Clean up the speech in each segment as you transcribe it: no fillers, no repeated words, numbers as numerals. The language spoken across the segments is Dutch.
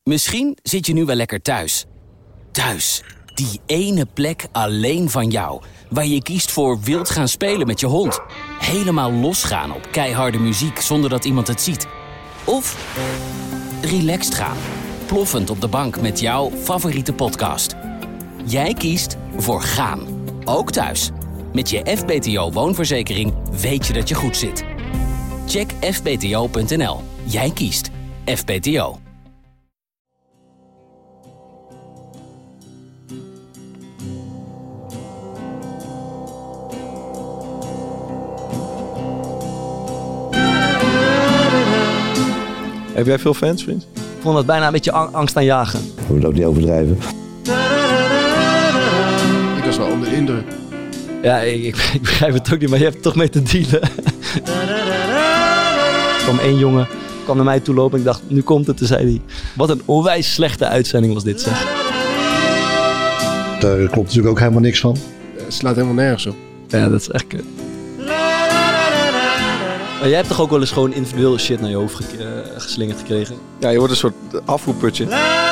Misschien zit je nu wel lekker thuis. Thuis, die ene plek alleen van jou. Waar je kiest voor wild gaan spelen met je hond. Helemaal losgaan op keiharde muziek zonder dat iemand het ziet. Of relaxed gaan. Ploffend op de bank met jouw favoriete podcast. Jij kiest voor gaan. Ook thuis. Met je FBTO woonverzekering weet je dat je goed zit. Check fbto.nl. Jij kiest FBTO. Heb jij veel fans, vriend? Ik vond het bijna een beetje angst aan jagen. Ik moet het ook niet overdrijven. Ik was wel onder de indruk. Ja, ik begrijp het ook niet, maar je hebt er toch mee te dealen. Er kwam één jongen, kwam naar mij toe lopen en ik dacht, nu komt het. Toen zei hij, wat een onwijs slechte uitzending was dit, zeg. Daar klopt natuurlijk ook helemaal niks van. Het slaat helemaal nergens op. Ja, dat is echt kut. Maar jij hebt toch ook wel eens gewoon individueel shit naar je hoofd geslingerd gekregen? Ja, je wordt een soort afvoerputje.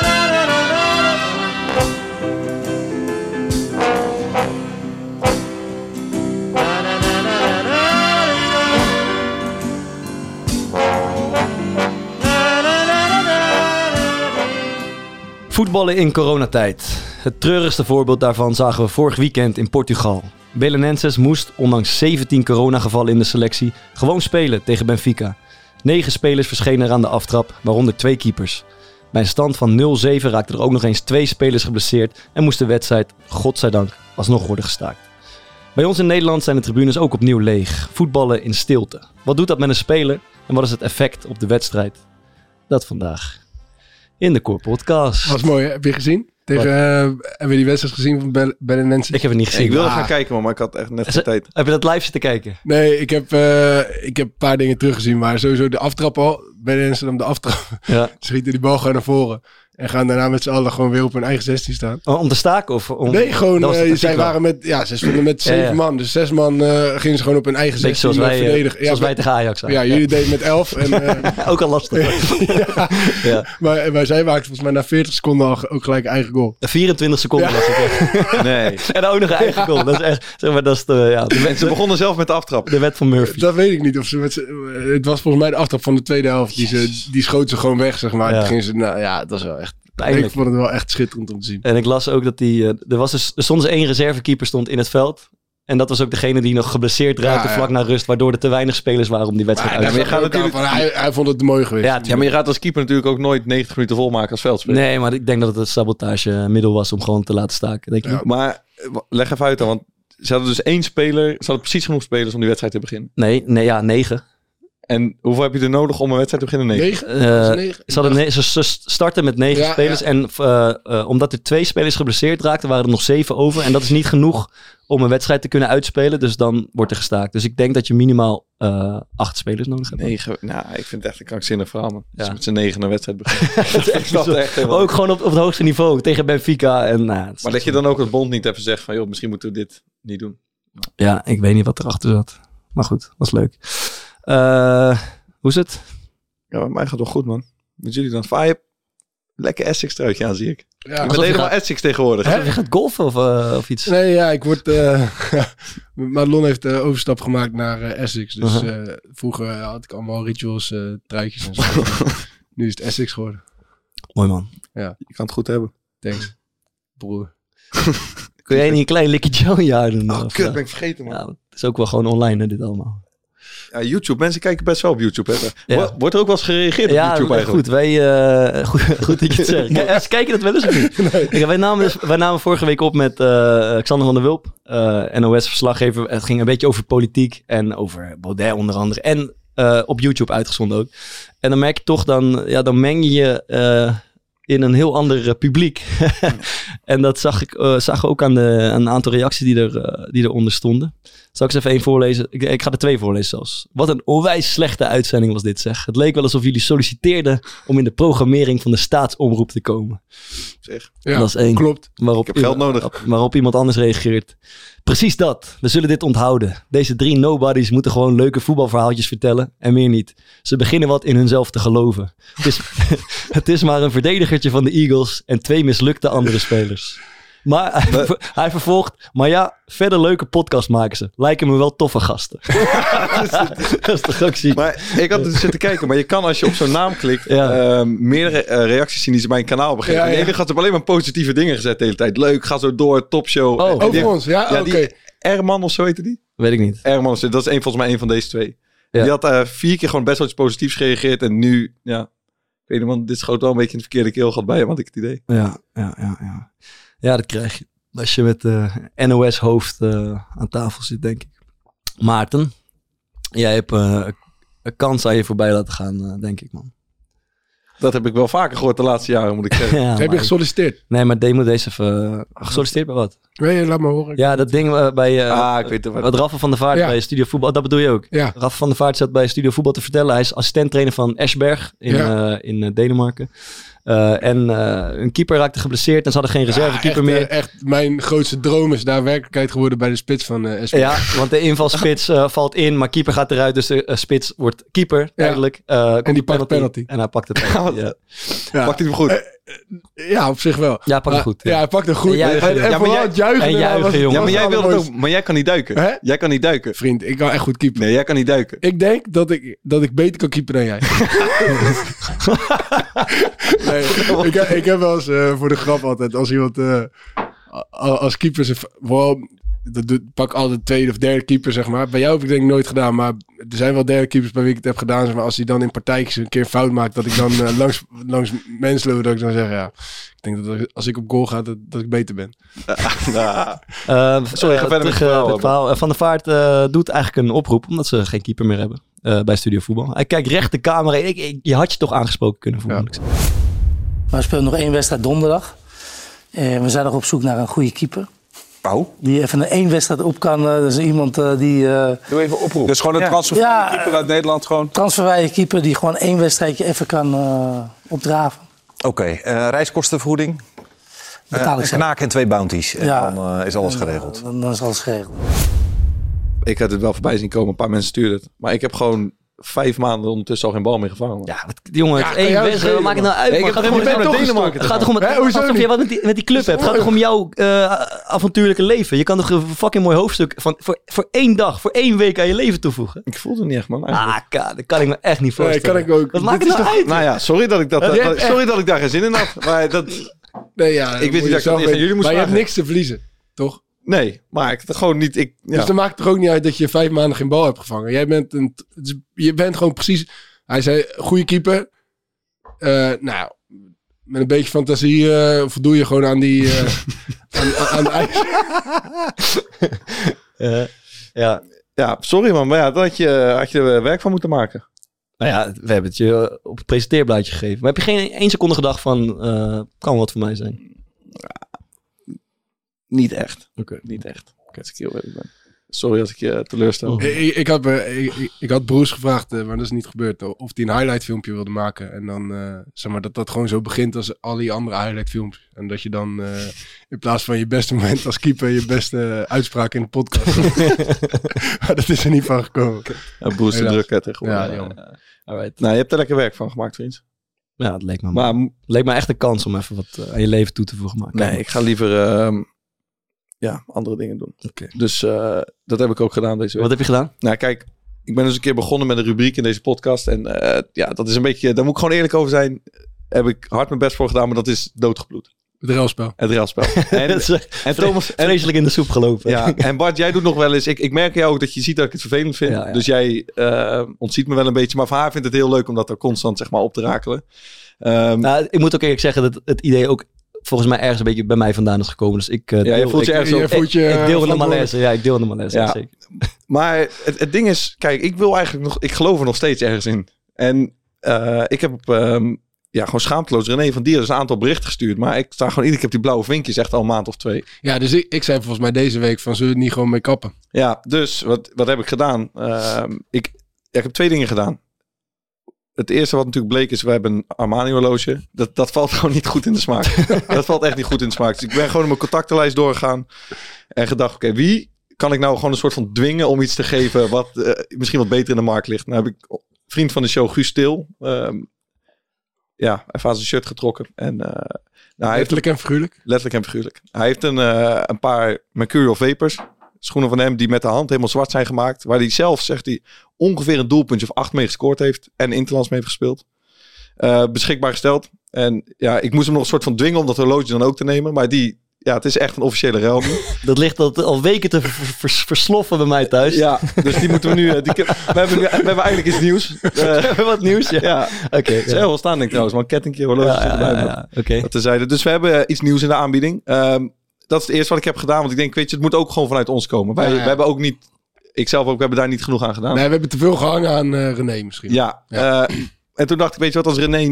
Voetballen in coronatijd. Het treurigste voorbeeld daarvan zagen we vorig weekend in Portugal. Belenenses moest, ondanks 17 coronagevallen in de selectie, gewoon spelen tegen Benfica. 9 spelers verschenen er aan de aftrap, waaronder 2 keepers. Bij een stand van 0-7 raakten er ook nog eens 2 spelers geblesseerd en moest de wedstrijd, godzijdank, alsnog worden gestaakt. Bij ons in Nederland zijn de tribunes ook opnieuw leeg. Voetballen in stilte. Wat doet dat met een speler en wat is het effect op de wedstrijd? Dat vandaag in de Core Podcast. Was mooi, hè? Heb je gezien? Hebben we die wedstrijd gezien van Belenenses? Ik heb het niet gezien. Ik wilde gaan kijken, maar ik had echt net geen tijd. Heb je dat live zitten kijken? Nee, ik heb een paar dingen teruggezien, maar sowieso de aftrap al. Belenenses nam de aftrap. Ja. Schieten die bal gewoon naar voren. En gaan daarna met z'n allen gewoon weer op hun eigen 16 staan. Om te staken? Of Nee, gewoon, zij waren ze stonden met 7 man. Dus 6 man gingen ze gewoon op hun eigen 16 verdedigen. Zoals wij tegen Ajax zijn. Ja, jullie deden met 11. En, ook al lastig. ja. Maar zij maakten volgens mij na 40 seconden al ook gelijk een eigen goal. 24 seconden was het. Nee. En ook nog een eigen goal. Dat is echt, zeg maar, dat is ze begonnen zelf met de aftrap. De wet van Murphy. Dat weet ik niet. Het was volgens mij de aftrap van de tweede helft. Die schoot ze gewoon weg, zeg maar. Ja. Toen gingen ze, dat was wel echt pijnlijk. Ik vond het wel echt schitterend om te zien. En ik las ook dat er stond één reservekeeper stond in het veld. En dat was ook degene die nog geblesseerd raakte vlak na rust. Waardoor er te weinig spelers waren om die wedstrijd uit te voeren. Hij vond het mooi geweest. Ja, maar je gaat als keeper natuurlijk ook nooit 90 minuten volmaken als veldspeler. Nee, maar ik denk dat het een sabotagemiddel was om gewoon te laten staken. Denk je niet? Maar leg even uit dan, want ze hadden dus 1 speler. Ze hadden precies genoeg spelers om die wedstrijd te beginnen. Nee, 9. En hoeveel heb je er nodig om een wedstrijd te beginnen? 9? Ze starten met 9 spelers. Ja. En omdat er 2 spelers geblesseerd raakten, waren er nog 7 over. En dat is niet genoeg om een wedstrijd te kunnen uitspelen. Dus dan wordt er gestaakt. Dus ik denk dat je minimaal 8 spelers nodig hebt. 9, nou, ik vind het echt een krankzinnig verhaal, man. Ja. Dus met z'n 9 een wedstrijd beginnen. echt ook gewoon op het hoogste niveau tegen Benfica. En, maar dat je dan ook het bond niet even zegt van, joh, misschien moeten we dit niet doen. Ja, ik weet niet wat erachter zat. Maar goed, was leuk. Hoe is het? Ja, bij mij gaat het wel goed, man. Met jullie dan? Vaai, lekker Essex truitje aan, zie ik. Ja, je bent helemaal Essex tegenwoordig. Je gaat golfen of iets? Nee, ja, ik word... Madelon heeft de overstap gemaakt naar Essex. Dus vroeger had ik allemaal rituals, truitjes en zo. Nu is het Essex geworden. Mooi, man. Ja. Je kan het goed hebben. Thanks, broer. Kun jij niet een klein Licky Joe jaar doen? Oh, kut, ben ik vergeten, man. Ja, het is ook wel gewoon online, hè, dit allemaal. Ja, YouTube. Mensen kijken best wel op YouTube. Hè. Ja. Wordt er ook wel eens gereageerd op YouTube eigenlijk? Goed. Goed dat je het zegt. Kijken dat wel eens of niet? Nee. Wij namen vorige week op met Xander van der Wulp, NOS-verslaggever. Het ging een beetje over politiek en over Baudet onder andere. En op YouTube uitgezonden ook. En dan merk je toch, dan meng je in een heel ander publiek. En dat zagen we ook aan een aantal reacties die eronder stonden. Zal ik eens even één voorlezen? Ik ga er 2 voorlezen zelfs. Wat een onwijs slechte uitzending was dit, zeg. Het leek wel alsof jullie solliciteerden om in de programmering van de staatsomroep te komen. Zeg. Ja, dat is 1. klopt. Waarop Ik heb geld nodig. Waarop iemand anders reageert. Precies dat. We zullen dit onthouden. Deze 3 nobodies moeten gewoon leuke voetbalverhaaltjes vertellen en meer niet. Ze beginnen wat in hunzelf te geloven. Het is maar een verdedigertje van de Eagles en 2 mislukte andere spelers. Maar hij vervolgt, maar ja, verder leuke podcast maken ze. Lijken me wel toffe gasten. Dat is toch ook ziek. Maar ik had dus zitten kijken, maar je kan als je op zo'n naam klikt, meerdere reacties zien die ze bij een kanaal hebben gegeven. Ja, ja. En de had ze alleen maar positieve dingen gezet de hele tijd. Leuk, ga zo door, topshow. Oh, En die- Over ons, ja? Oké. die Erman of zo heette die? Weet ik niet. Erman, dat is volgens mij een van deze 2. Ja. Die had 4 keer gewoon best wel iets positiefs gereageerd. En nu, ja, ik weet niet, man, dit schoot wel een beetje in de verkeerde keelgat bij hem, had ik het idee. Ja. Ja, dat krijg je. Als je met NOS-hoofd aan tafel zit, denk ik. Maarten, jij hebt een kans aan je voorbij laten gaan, denk ik, man. Dat heb ik wel vaker gehoord de laatste jaren, moet ik zeggen. Ja, Heb je maar gesolliciteerd? Nee, maar moet deze even... gesolliciteerd bij wat? Nee, laat maar horen. Ja, dat ding bij... Ik weet het wel. Wat Rafa van der Vaart Ja. bij Studio Voetbal... Dat bedoel je ook? Ja. Rafa van der Vaart zat bij Studio Voetbal te vertellen. Hij is assistent-trainer van Esbjerg in Denemarken. Een keeper raakte geblesseerd en ze hadden geen reservekeeper meer. Echt, mijn grootste droom is daar werkelijkheid geworden bij de spits van SP. Ja, want de invalspits valt in, maar keeper gaat eruit. Dus de spits wordt keeper, eigenlijk. En die pakt penalty. En hij pakt het penalty, ja. Ja. Pakt hij hem goed? Ja, op zich wel. Ja, pakt het goed. Ja, hij pakt hem goed. En juichen. En Ja, maar vooral jij- het juichen. en daarna juichen, was- jongen. Ja, maar was jij wil het allermooiste. ook. Maar jij kan niet duiken. Hè? Jij kan niet duiken. Vriend, ik kan echt goed keepen. Nee, jij kan niet duiken. Ik denk dat ik beter kan keepen dan jij. Nee, ik heb wel eens voor de grap altijd, als iemand als keeper, pak altijd de tweede of derde keeper, zeg maar. Bij jou heb ik denk ik nooit gedaan, maar er zijn wel derde keepers bij wie ik het heb gedaan. Zeg maar, als hij dan in partijtjes een keer een fout maakt, dat ik dan langs mensen loop, dat ik dan zeg, ja, ik denk dat als ik op goal ga, dat ik beter ben. Sorry, ga verder met terug, het verhaal, het verhaal. Van der Vaart doet eigenlijk een oproep, omdat ze geen keeper meer hebben bij Studio Voetbal. Hij kijkt recht de camera in. Je had je toch aangesproken kunnen voelen. Ja. Maar we spelen nog 1 wedstrijd donderdag. We zijn nog op zoek naar een goede keeper. Pauw? Die even 1 wedstrijd op kan. Dat is iemand die... Doe even oproep. Dus gewoon een transfer Ja. keeper uit Nederland gewoon. transfervrije keeper die gewoon 1 wedstrijdje even kan opdraven. Oké, reiskostenvergoeding. Betaal ik Een zelf. knaak en 2 bounties. En Ja. dan is alles geregeld. Dan is alles geregeld. Ik had het wel voorbij zien komen. Een paar mensen stuurden het. Maar ik heb gewoon 5 maanden ondertussen al geen bal meer gevangen. Man. Ja, jongen, Ja, het kan één jij wedstrijd. Wat schelen, maakt het nou uit? Nee, man? ik heb Gaat toch gewoon niet met met Denemarken. Denemarken Het gaat toch om het, Hè, hoezo alsof je niet? wat met die club hebt. Het gaat toch om jouw avontuurlijke leven. Je kan toch een fucking mooi hoofdstuk voor 1 dag, voor 1 week aan je leven toevoegen. Ik voelde het niet echt, man. eigenlijk. Dat kan ik me echt niet Nee, voorstellen. kan ik ook. Wat maakt Dit het is nou uit? Nou ja, sorry dat ik daar geen zin in had. Maar Nee, ja, Ik wist niet dat ik dat eerst aan jullie moest Maar je hebt vragen. niks te verliezen, toch? nee, maar ik het gewoon niet. Dus dan maakt het toch ook niet uit dat je 5 maanden geen bal hebt gevangen. Je bent gewoon precies... Hij zei, goede keeper. Nou, met een beetje fantasie voldoe je gewoon aan die... aan de eis. Ja, sorry man. Maar ja, daar had je er werk van moeten maken. Nou ja, we hebben het je op het presenteerblaadje gegeven. Maar heb je geen 1 seconde gedacht van, kan wat voor mij zijn? Niet echt. Oké. Niet echt. Als ik heel eerlijk ben. Sorry als ik je teleurstel. Oh. Ik had Broes gevraagd, maar dat is niet gebeurd. Of hij een highlight filmpje wilde maken. En dan, zeg maar, dat gewoon zo begint als al die andere highlight filmpjes. En dat je dan in plaats van je beste moment als keeper je beste uitspraak in de podcast. Maar dat is er niet van gekomen. Ja, Broes de Helaas. druk uit gewoon. Ja, jammer. Alright. Nou, je hebt er lekker werk van gemaakt, vriend. Ja, het leek me, Maar leek me echt een kans om even wat aan je leven toe te voegen. Maar nee, ik ga liever andere dingen doen. Oké. Dus dat heb ik ook gedaan deze week. Wat heb je gedaan? Nou, kijk, ik ben dus een keer begonnen met een rubriek in deze podcast. En dat is een beetje, daar moet ik gewoon eerlijk over zijn. Heb ik hard mijn best voor gedaan, maar dat is doodgebloed. Het ruilspel. Het railspel. En, Dat is en Thomas, vreselijk in de soep gelopen. ja, en Bart, jij doet nog wel eens. Ik merk jou ook dat je ziet dat ik het vervelend vind. Ja, ja. Dus jij ontziet me wel een beetje. Maar voor haar vindt het heel leuk om dat er constant zeg maar op te rakelen. Nou, ik moet ook eerlijk zeggen dat het idee ook volgens mij ergens een beetje bij mij vandaan is gekomen. Dus ik je voelt je ergens je ook. voelt je ik deel in de verantwoordelijk. malaise. Ja, ik deel in de malaise. Ja. Zeker. Maar het ding is, kijk, ik wil eigenlijk nog, ik geloof er nog steeds ergens in. En ik heb gewoon schaamteloos René van Dieren dus een aantal berichten gestuurd. Maar ik sta gewoon iedere keer op die blauwe vinkjes echt al een maand of 2. Ja, dus ik zei volgens mij deze week van zullen we het niet gewoon mee kappen? Ja, dus wat heb ik gedaan? Ik heb 2 dingen gedaan. Het eerste wat natuurlijk bleek is, we hebben een Armani horloge. Dat valt gewoon niet goed in de smaak. Dat valt echt niet goed in de smaak. Dus ik ben gewoon mijn contactenlijst doorgegaan. En gedacht, oké, wie kan ik nou gewoon een soort van dwingen om iets te geven wat misschien wat beter in de markt ligt. Nou heb ik vriend van de show Guus Til. Hij heeft aan zijn shirt getrokken. En, Letterlijk en figuurlijk? Letterlijk en figuurlijk. Hij heeft een paar Mercurial Vapors. Schoenen van hem die met de hand helemaal zwart zijn gemaakt. Waar hij zelf, zegt hij, ongeveer een doelpuntje of 8 mee gescoord heeft. En interlands mee heeft gespeeld. Beschikbaar gesteld. En ja, ik moest hem nog een soort van dwingen om dat horloge dan ook te nemen. Maar het is echt een officiële ruil nu. Dat ligt al weken te versloffen bij mij thuis. Ja, dus die moeten we nu... we hebben eigenlijk iets nieuws. We hebben wat nieuws, ja. Oké. Het is heel wel staan, denk ik trouwens. Maar een kettingje, horloge. Oké. Dat terzijde. Dus we hebben iets nieuws in de aanbieding. Dat is het eerste wat ik heb gedaan. Want ik denk, weet je, het moet ook gewoon vanuit ons komen. Wij hebben ook niet... Ik zelf ook, we hebben daar niet genoeg aan gedaan. Nee, we hebben te veel gehangen aan René misschien. Ja. En toen dacht ik, weet je wat, als René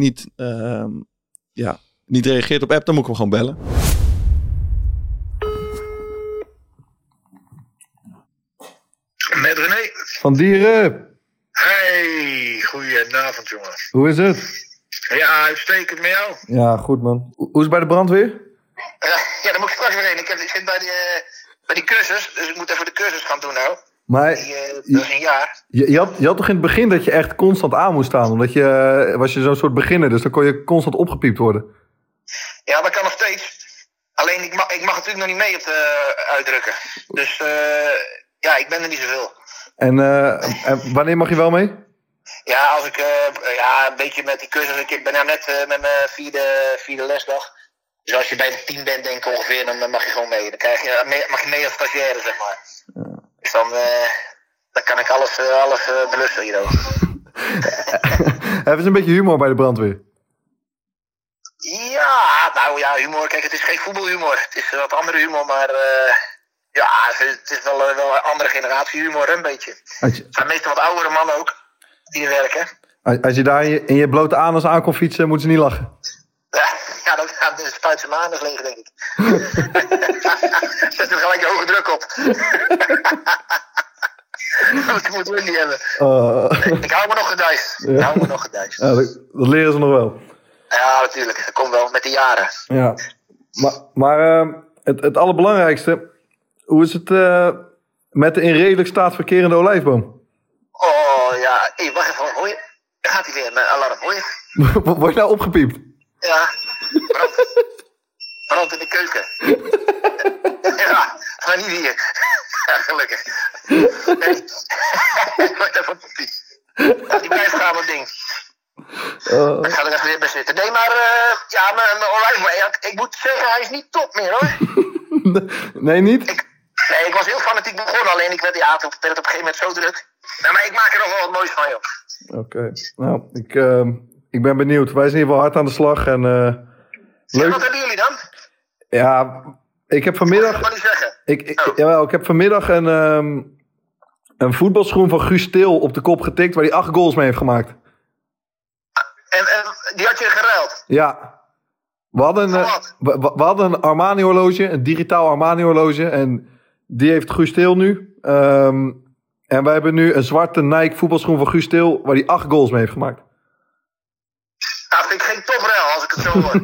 niet reageert op app, dan moet ik hem gewoon bellen. Met René. Van Dieren. Hey, goedenavond jongen. Hoe is het? Ja, uitstekend met jou. Ja, goed man. Hoe is het bij de brandweer? Ja, daar moet ik straks weer heen. Ik zit bij die cursus, dus ik moet even de cursus gaan doen nou. Maar dat is een jaar. Je had toch in het begin dat je echt constant aan moest staan? Omdat was je zo'n soort beginner, dus dan kon je constant opgepiept worden. Ja, dat kan nog steeds. Alleen ik mag natuurlijk nog niet mee op de uitdrukken. Dus ik ben er niet zoveel. En wanneer mag je wel mee? Ja, als ik een beetje met die cursus. Ik ben nou net met mijn vierde lesdag. Dus als je bij het team bent, denk ik ongeveer, dan mag je gewoon mee. Dan mag je mee als stagiaire, zeg maar. Ja. Dus dan kan ik alles belussen hier ook. Hebben ze een beetje humor bij de brandweer? Ja, nou ja, humor. Kijk, het is geen voetbalhumor. Het is wat andere humor, maar het is wel een andere generatie humor, een beetje. Het zijn meestal wat oudere mannen ook, die werken. Als je daar in je blote anus aan kon fietsen, moeten ze niet lachen. Ja, dan spuit ze mijn anus leeg, denk ik. Zet er gelijk je hoge druk op. Dat moeten we niet hebben. Ik hou me nog gedijst. Ja, dat leren ze nog wel. Ja, natuurlijk. Dat komt wel met de jaren. Ja. Maar het allerbelangrijkste. Hoe is het met de in redelijk staat verkerende olijfboom? Oh ja. Hey, wacht even. Hoor je? Gaat hij weer met alarm, hoor je? Word je nou opgepiept? Ja. Brand in de keuken. Ja, maar niet hier. Ja, gelukkig. Nee. Word even opgepiept. Ja, die blijft gaan, dat ding. Ik ga er even weer bij zitten. Nee, maar mijn olijfboom. Ik moet zeggen, hij is niet top meer, hoor. Nee, niet? Ik was heel fanatiek begonnen. Alleen ik werd op een gegeven moment zo druk. Ja, maar ik maak er nog wel wat moois van, joh. Oké. Nou, ik ben benieuwd. Wij zijn in ieder geval hard aan de slag. En, leuk. Wat hebben jullie dan? Ja, ik heb vanmiddag... Dat mag niet zeggen. Ik heb vanmiddag een voetbalschoen van Guus Til op de kop getikt, waar hij 8 goals mee heeft gemaakt. En die had je geruild? Ja. We hadden een Armani horloge, een digitaal Armani horloge. En die heeft Guus Til nu. En wij hebben nu een zwarte Nike voetbalschoen van Guus Til, waar hij 8 goals mee heeft gemaakt. Nou, vind ik geen topruil als ik het zo hoor.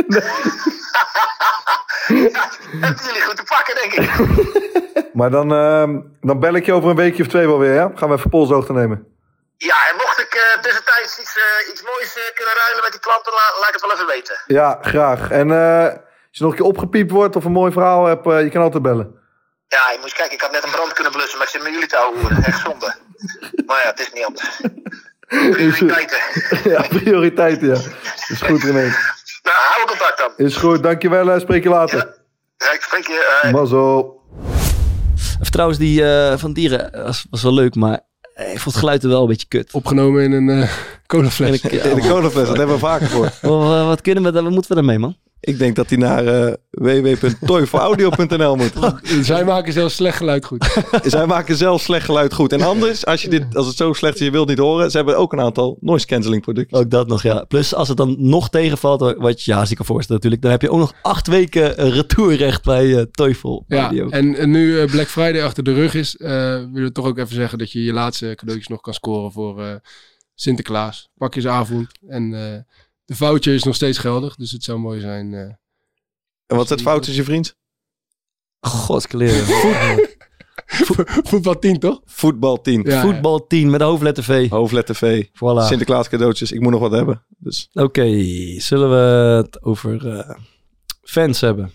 Hebben jullie goed te pakken, denk ik. Maar dan bel ik je over een weekje of 2 wel weer, ja? Gaan we even polshoogte nemen. Ja, en mocht ik tussentijds iets moois kunnen ruilen met die klanten, laat ik het wel even weten. Ja, graag. En als je nog een keer opgepiept wordt of een mooi verhaal hebt, je kan altijd bellen. Ja, je moet eens kijken, ik had net een brand kunnen blussen, maar ik zit met jullie te houden. Echt zonde. Maar ja, het is niet anders. Prioriteiten. Ja, prioriteiten, ja. Is goed, René. Nou, hou contact dan. Is goed, dankjewel. Spreek je later. Ja, ik spreek je. Mazzel. Even trouwens, die van Dieren was wel leuk, maar ik vond het geluid er wel een beetje kut. Opgenomen in een colafles. In de colafles, dat hebben we vaker gehoord. Wat moeten we daarmee, man? Ik denk dat hij naar www.toyforaudio.nl moet. Zij maken zelfs slecht geluid goed. Zij maken zelf slecht geluid goed. En anders, als het zo slecht is, je wilt niet horen. Ze hebben ook een aantal noise cancelling producten. Ook dat nog, ja. Plus als het dan nog tegenvalt, wat je ik kan voorstellen natuurlijk, dan heb je ook nog 8 weken retourrecht bij Teufel Audio. Ja, en nu Black Friday achter de rug is, willen we toch ook even zeggen dat je je laatste cadeautjes nog kan scoren voor Sinterklaas. Pakjesavond. En de voucher is nog steeds geldig, dus het zou mooi zijn. En wat is het fout is je vriend? Godskleren. Voetbal 10, toch? Voetbal 10. Ja, Voetbal 10 met de hoofdletter V. Hoofdletter V. Voilà. Sinterklaas cadeautjes. Ik moet nog wat hebben. Dus. Oké, zullen we het over fans hebben?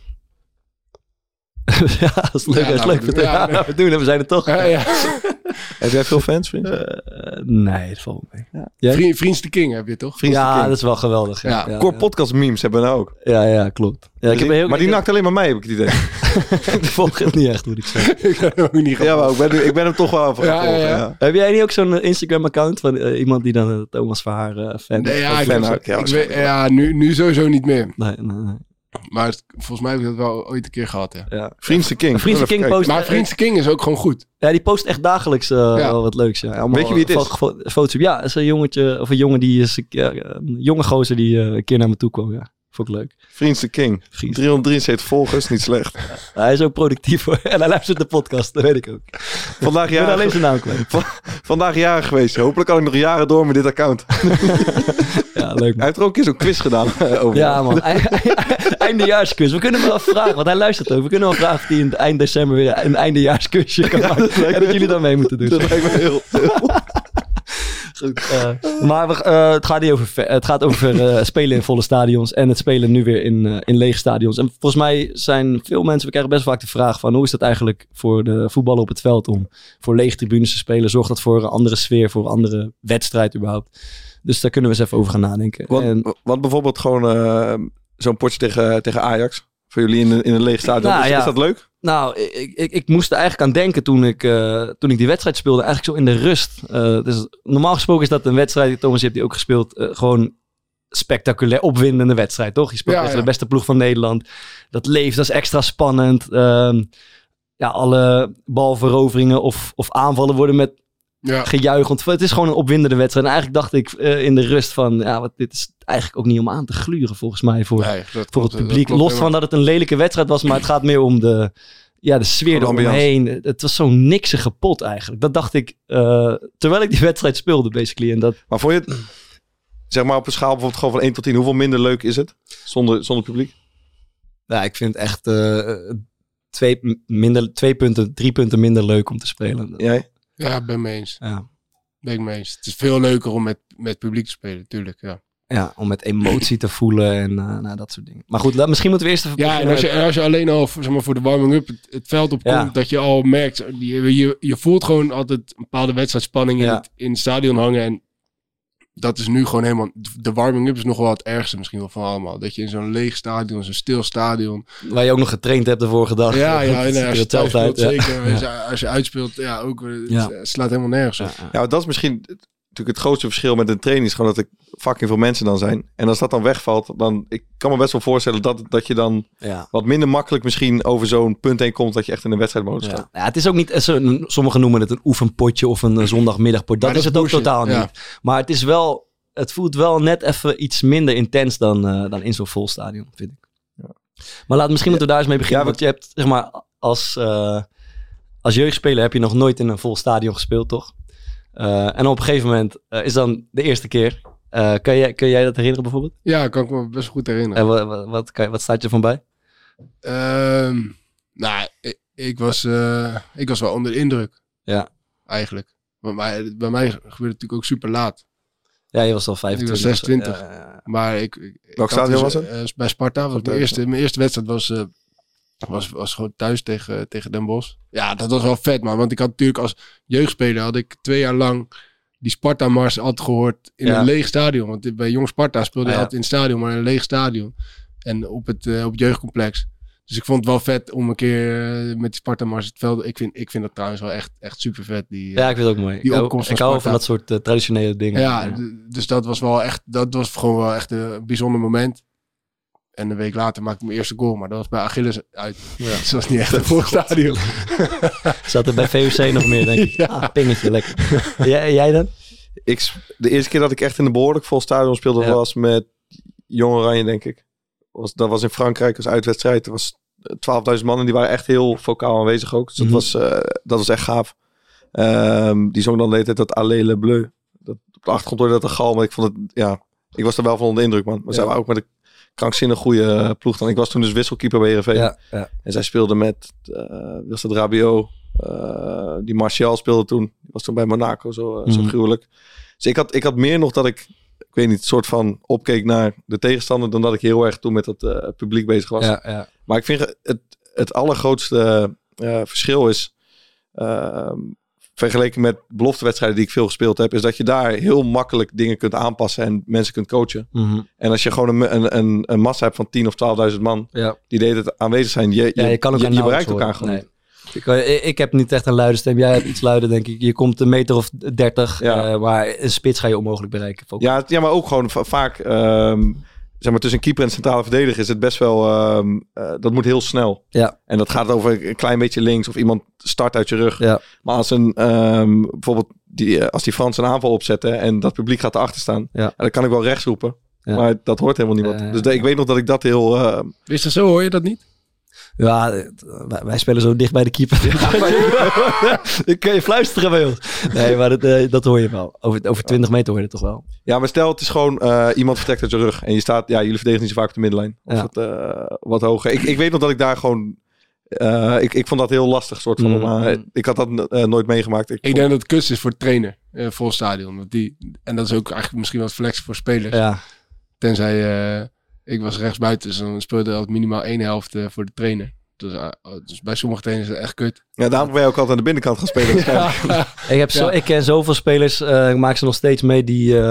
Ja, dat is leuk. We doen het. We zijn er toch. Ja. Heb jij veel fans, vriend? Nee, het valt mee. Ja. Vriends de King heb je toch? Dat is wel geweldig. Ja. Core podcast memes hebben we nou ook. Ja, klopt. Ja, maar die nakt alleen maar mij, heb ik het idee. Ik volg het niet echt, moet ik zeggen. Ik heb hem ook niet gehad. Ja, maar ik ben hem toch wel van gevolgen. Ja. Heb jij niet ook zo'n Instagram-account van iemand die dan Thomas Verhaar fan is? Nee, nu sowieso niet meer. Nee. Maar volgens mij heb ik dat wel ooit een keer gehad, ja. Vriends de King. Post, maar Vriends de King is ook gewoon goed. Ja, die post echt dagelijks wel wat leuks. Ja. Weet je wie het is? Foto's. Ja, het is een jongetje, of een jongen die is een jonge gozer die een keer naar me toe kwam. Ja, vond ik leuk. Vriends de King. 373 volgers, niet slecht. Hij is ook productief hoor. En hij luistert de podcast, dat weet ik ook. Vandaag ik ben alleen zijn naam kwijt. Vandaag jarig geweest. Hopelijk kan ik nog jaren door met dit account. Ja, leuk man. Hij heeft er ook een keer zo'n quiz gedaan. Over ja man, eindejaarsquiz. We kunnen hem wel vragen, want hij luistert ook. We kunnen wel vragen of hij in eind december weer een eindejaarsquizje kan maken. En dat jullie dan mee moeten doen. Dat lijkt me heel... Goed, maar het gaat niet over. Het gaat over spelen in volle stadions en het spelen nu weer in lege stadions. En volgens mij zijn veel mensen, we krijgen best vaak de vraag van hoe is dat eigenlijk voor de voetballer op het veld om voor lege tribunes te spelen? Zorgt dat voor een andere sfeer, voor een andere wedstrijd überhaupt? Dus daar kunnen we eens even over gaan nadenken. Want bijvoorbeeld gewoon zo'n potje tegen Ajax voor jullie in een leeg stadion. Is dat leuk? Nou, ik moest er eigenlijk aan denken toen ik die wedstrijd speelde. Eigenlijk zo in de rust. Dus normaal gesproken is dat een wedstrijd, Thomas, je hebt die ook gespeeld, gewoon spectaculair opwindende wedstrijd, toch? Je speelt tegen de beste ploeg van Nederland. Dat leeft, dat is extra spannend. Alle balveroveringen of aanvallen worden met gejuich. Want het is gewoon een opwindende wedstrijd. En eigenlijk dacht ik in de rust van, dit is eigenlijk ook niet om aan te gluren volgens mij voor het publiek. Los van dat het een lelijke wedstrijd was, maar het gaat meer om de sfeer eromheen. Het was zo'n niksige pot eigenlijk. Dat dacht ik terwijl ik die wedstrijd speelde basically. En dat... Maar vond je het, zeg maar op een schaal bijvoorbeeld gewoon van 1 tot 10, hoeveel minder leuk is het zonder publiek? Ja, ik vind echt 3 punten minder leuk om te spelen. Jij? Ja, ben mee eens. Ja. Ben ik mee eens. Het is veel leuker om met publiek te spelen, natuurlijk. Ja. Ja, om met emotie te voelen en dat soort dingen. Maar goed, misschien moeten we eerst even... Ja, en als je alleen al voor de warming-up het veld opkomt, dat je al merkt, je voelt gewoon altijd een bepaalde wedstrijdspanning in het stadion hangen. En dat is nu gewoon helemaal... De warming-up is nog wel het ergste misschien wel van allemaal. Dat je in zo'n leeg stadion, zo'n stil stadion... Waar je ook nog getraind hebt de vorige dag. Ja, als je thuis speelt, zeker. Als je uitspeelt, ook. Het slaat helemaal nergens op. Ja, dat is misschien... Natuurlijk het grootste verschil met een training is gewoon dat er fucking veel mensen dan zijn. En als dat dan wegvalt, dan... Ik kan me best wel voorstellen dat je dan wat minder makkelijk misschien over zo'n punt heen komt dat je echt in een wedstrijdmodus gaat. Ja, het is ook niet... Sommigen noemen het een oefenpotje of een zondagmiddagpotje. Dat is het ook totaal niet. Maar het is wel... Het voelt wel net even iets minder intens dan in zo'n vol stadion, vind ik. Ja. Maar misschien moeten we daar eens mee beginnen. Want je hebt, zeg maar, als jeugdspeler heb je nog nooit in een vol stadion gespeeld, toch? En op een gegeven moment is dan de eerste keer. Kun jij dat herinneren bijvoorbeeld? Ja, kan ik me best goed herinneren. En wat staat je van bij? Ik was wel onder de indruk. Ja. Eigenlijk. Maar bij mij gebeurde het natuurlijk ook super laat. Ja, je was al 25. Ik was 26. Maar welk stadion was het? Bij Sparta. Mijn eerste wedstrijd was gewoon thuis tegen Den Bosch. Ja, dat was wel vet, man. Want ik had natuurlijk als jeugdspeler had ik 2 jaar lang die Sparta-mars altijd gehoord in een leeg stadion. Want bij Jong Sparta speelde je altijd in het stadion, maar in een leeg stadion. En op het jeugdcomplex. Dus ik vond het wel vet om een keer met die Sparta-mars het veld... Ik vind dat trouwens wel echt super vet. Ik vind het ook mooi. Ik hou van dat soort traditionele dingen. Ja, dus dat was gewoon wel echt een bijzonder moment. En een week later maakte ik mijn eerste goal. Maar dat was bij Achilles uit. Ja. Dus dat was niet echt een vol stadion. Zat er bij VOC nog meer, denk ik. Ja. Pingetje, lekker. Jij dan? De eerste keer dat ik echt in een behoorlijk vol stadion speelde was met Jong Oranje, denk ik. Dat was in Frankrijk als uitwedstrijd. Er was 12.000 man en die waren echt heel vocaal aanwezig ook. Dus dat was echt gaaf. Die zong dan de hele tijd dat Allez le Bleu. Op de achtergrond hoorde dat een gal, maar ik vond het, ik was er wel van onder de indruk, man. Maar zij waren ook met een krankzinnig goede ploeg dan. Ik was toen dus wisselkeeper bij Heerenveen. Ja. En zij speelde met Wilfred Rabiot. Die Martial speelde toen. Die was toen bij Monaco zo gruwelijk. Dus ik had meer nog dat ik weet niet, soort van opkeek naar de tegenstander dan dat ik heel erg toen met het publiek bezig was. Ja. Maar ik vind het allergrootste verschil is vergeleken met beloftewedstrijden die ik veel gespeeld heb, is dat je daar heel makkelijk dingen kunt aanpassen en mensen kunt coachen. Mm-hmm. En als je gewoon een massa hebt van 10.000 of 12.000 man die de hele tijd aanwezig zijn, je bereikt elkaar gewoon niet. Ik heb niet echt een luide stem. Jij hebt iets luider, denk ik. Je komt 1 meter of 30. Maar een spits ga je onmogelijk bereiken. Ja, maar ook gewoon vaak zeg maar tussen een keeper en centrale verdediger is het best wel dat moet heel snel. Ja. En dat gaat over een klein beetje links of iemand start uit je rug. Ja. Maar als bijvoorbeeld als die Frans een aanval opzetten en dat publiek gaat erachter staan, dan kan ik wel rechts roepen. Ja. Maar dat hoort helemaal niemand. Dus ik weet nog dat ik dat heel... Is dat zo? Hoor je dat niet? Ja, wij spelen zo dicht bij de keeper. Dan kun je fluisteren bij ons. Nee, maar dat hoor je wel. Over 20 meter hoor je het toch wel. Ja, maar stel het is gewoon iemand vertrekt uit je rug. En je staat, jullie verdedigen niet zo vaak op de middenlijn. Of wat hoger. Ik weet nog dat ik daar gewoon... Ik vond dat heel lastig soort van. Maar ik had dat nooit meegemaakt. Ik denk dat het kunst is voor het trainen. Vol stadion. En dat is ook eigenlijk misschien wat flex voor spelers. Ja. Tenzij... ik was rechtsbuiten, dus dan speelde altijd minimaal 1 helft voor de trainer. Dus bij sommige trainers is het echt kut. Ja, daarom ben je ook altijd aan de binnenkant gaan spelen. Ik ken zoveel spelers, ik maak ze nog steeds mee,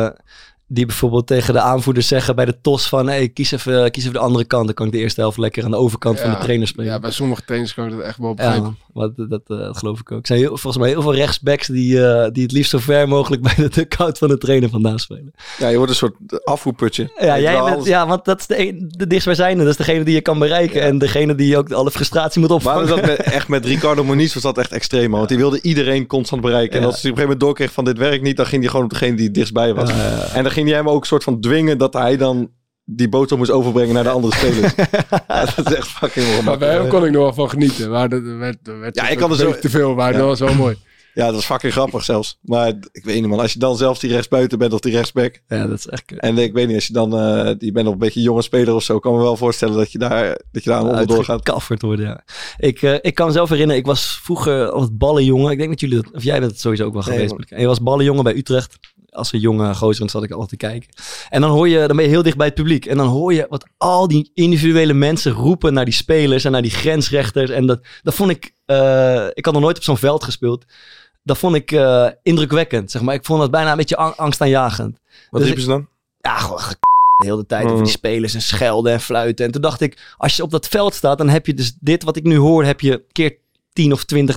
die bijvoorbeeld tegen de aanvoerders zeggen bij de TOS van hey, kies even de andere kant. Dan kan ik de eerste helft lekker aan de overkant van de trainer spelen. Ja, bij sommige trainers kan ik dat echt wel begrijpen. Ja, dat geloof ik ook. Er zijn volgens mij heel veel rechtsbacks die het liefst zo ver mogelijk bij de kant van de trainer vandaan spelen. Ja, je wordt een soort afvoerputje. Ja, want dat is de dichtstbijzijnde. Dat is degene die je kan bereiken. Ja. En degene die ook alle frustratie moet opvangen. Maar echt met Ricardo Moniz was dat echt extreem. Want die wilde iedereen constant bereiken. Ja. En als hij op een gegeven moment doorkreeg van dit werkt niet, dan ging hij gewoon op degene die het dichtstbij was. En dan ging hij hem ook een soort van dwingen dat hij dan die boodschap moest overbrengen naar de andere spelers. Dat is echt fucking ongemakkelijk. Maar bij hem kon ik nog wel van genieten. Maar dat werd ik kan er zo te veel, maar dat was wel mooi. Ja, dat is fucking grappig zelfs. Maar ik weet niet, man. Als je dan zelfs die rechtsbuiten bent of die rechtsback. Ja, dat is echt kut. En ik weet niet, als je dan... je bent nog een beetje jonge speler of zo. Kan me wel voorstellen dat je daar onderdoor gaat. Kafferd worden, ja. Ik kan me zelf herinneren, ik was vroeger als ballenjongen. Ik denk dat jullie of jij bent het sowieso ook wel geweest. En je was ballenjongen bij Utrecht. Als een jonge gozer zat ik altijd te kijken. En dan ben je heel dicht bij het publiek. En dan hoor je wat al die individuele mensen roepen naar die spelers en naar die grensrechters. En dat vond ik... ik had nog nooit op zo'n veld gespeeld. Dat vond ik indrukwekkend, zeg maar. Ik vond het bijna een beetje angstaanjagend. Wat riepen ze dan? Ja, gewoon de hele tijd over die spelers en schelden en fluiten. En toen dacht ik, als je op dat veld staat, dan heb je dus dit wat ik nu hoor, heb je keer 10 of 20.000.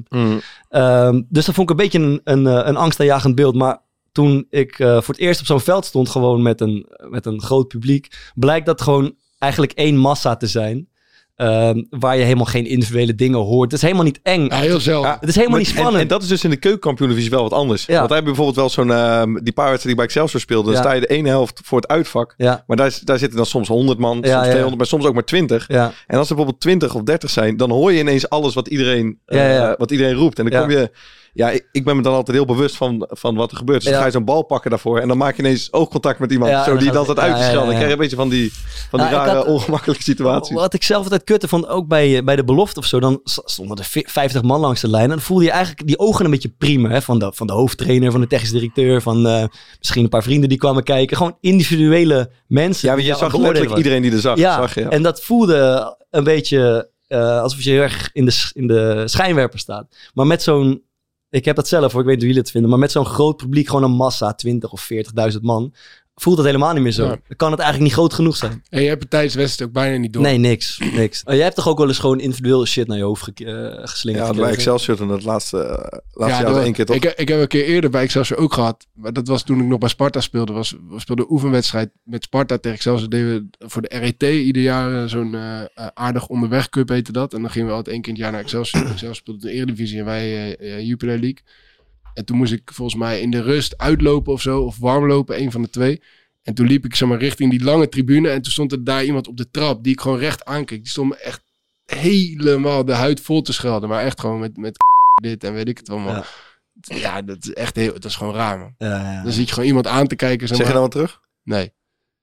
Dus dat vond ik een beetje een angstaanjagend beeld. Maar toen ik voor het eerst op zo'n veld stond, gewoon met een groot publiek, blijkt dat gewoon eigenlijk één massa te zijn. Waar je helemaal geen individuele dingen hoort. Het is helemaal niet eng. Ja, heel zelf. Het is helemaal niet spannend. En dat is dus in de keukenkampioen-divisie wel wat anders. Ja. Want daar heb je bijvoorbeeld wel zo'n... die paar wedstrijden die bij Excelsior speelde. Dan sta je de ene helft voor het uitvak. Ja. Maar daar zitten dan soms 100 man, soms 200, maar soms ook maar 20. Ja. En als er bijvoorbeeld 20 of 30 zijn, dan hoor je ineens alles wat iedereen roept. En dan kom je... Ja, ik ben me dan altijd heel bewust van wat er gebeurt. Dus dan ga je zo'n bal pakken daarvoor. En dan maak je ineens oogcontact met iemand. Zo die dan staat uit te schelden. Dan krijg je een beetje van die rare ongemakkelijke situaties. Wat ik zelf altijd kutte vond, ook bij de belofte of zo. Dan stonden er 50 man langs de lijn. En dan voelde je eigenlijk die ogen een beetje prima. Hè? Van de hoofdtrainer, van de technisch directeur. Van misschien een paar vrienden die kwamen kijken. Gewoon individuele mensen. Ja, maar je zag letterlijk iedereen die er zag. Ja, zag je, en dat voelde een beetje alsof je heel erg in de schijnwerper staat. Maar met zo'n... Ik heb dat zelf, ik weet niet hoe jullie het vinden. Maar met zo'n groot publiek, gewoon een massa, 20 of 40.000 man. voelt het helemaal niet meer zo. Ja. Dan kan het eigenlijk niet groot genoeg zijn. En je hebt het tijdens de wedstrijd ook bijna niet door. Nee, niks. Jij hebt toch ook wel eens gewoon individueel shit naar je hoofd geslingerd? Ja, bij Excelsior en dat laatste jaar één keer toch? Ik heb een keer eerder bij Excelsior ook gehad. Maar dat was toen ik nog bij Sparta speelde. We speelden een oefenwedstrijd met Sparta tegen Excelsior. Deden we voor de RET ieder jaar zo'n aardig onderweg cup heette dat. En dan gingen we altijd 1 keer in het jaar naar Excelsior. Excelsior speelde de Eredivisie en wij Jupiler League. En toen moest ik volgens mij in de rust uitlopen of zo. Of warm lopen, 1 van de 2. En toen liep ik zeg maar richting die lange tribune. En toen stond er daar iemand op de trap die ik gewoon recht aankeek. Die stond me echt helemaal de huid vol te schelden. Maar echt gewoon met dit en weet ik het allemaal. Ja, dat is echt dat is gewoon raar, man. Ja. Dan zit je gewoon iemand aan te kijken. Zeg je dan wat terug? Nee.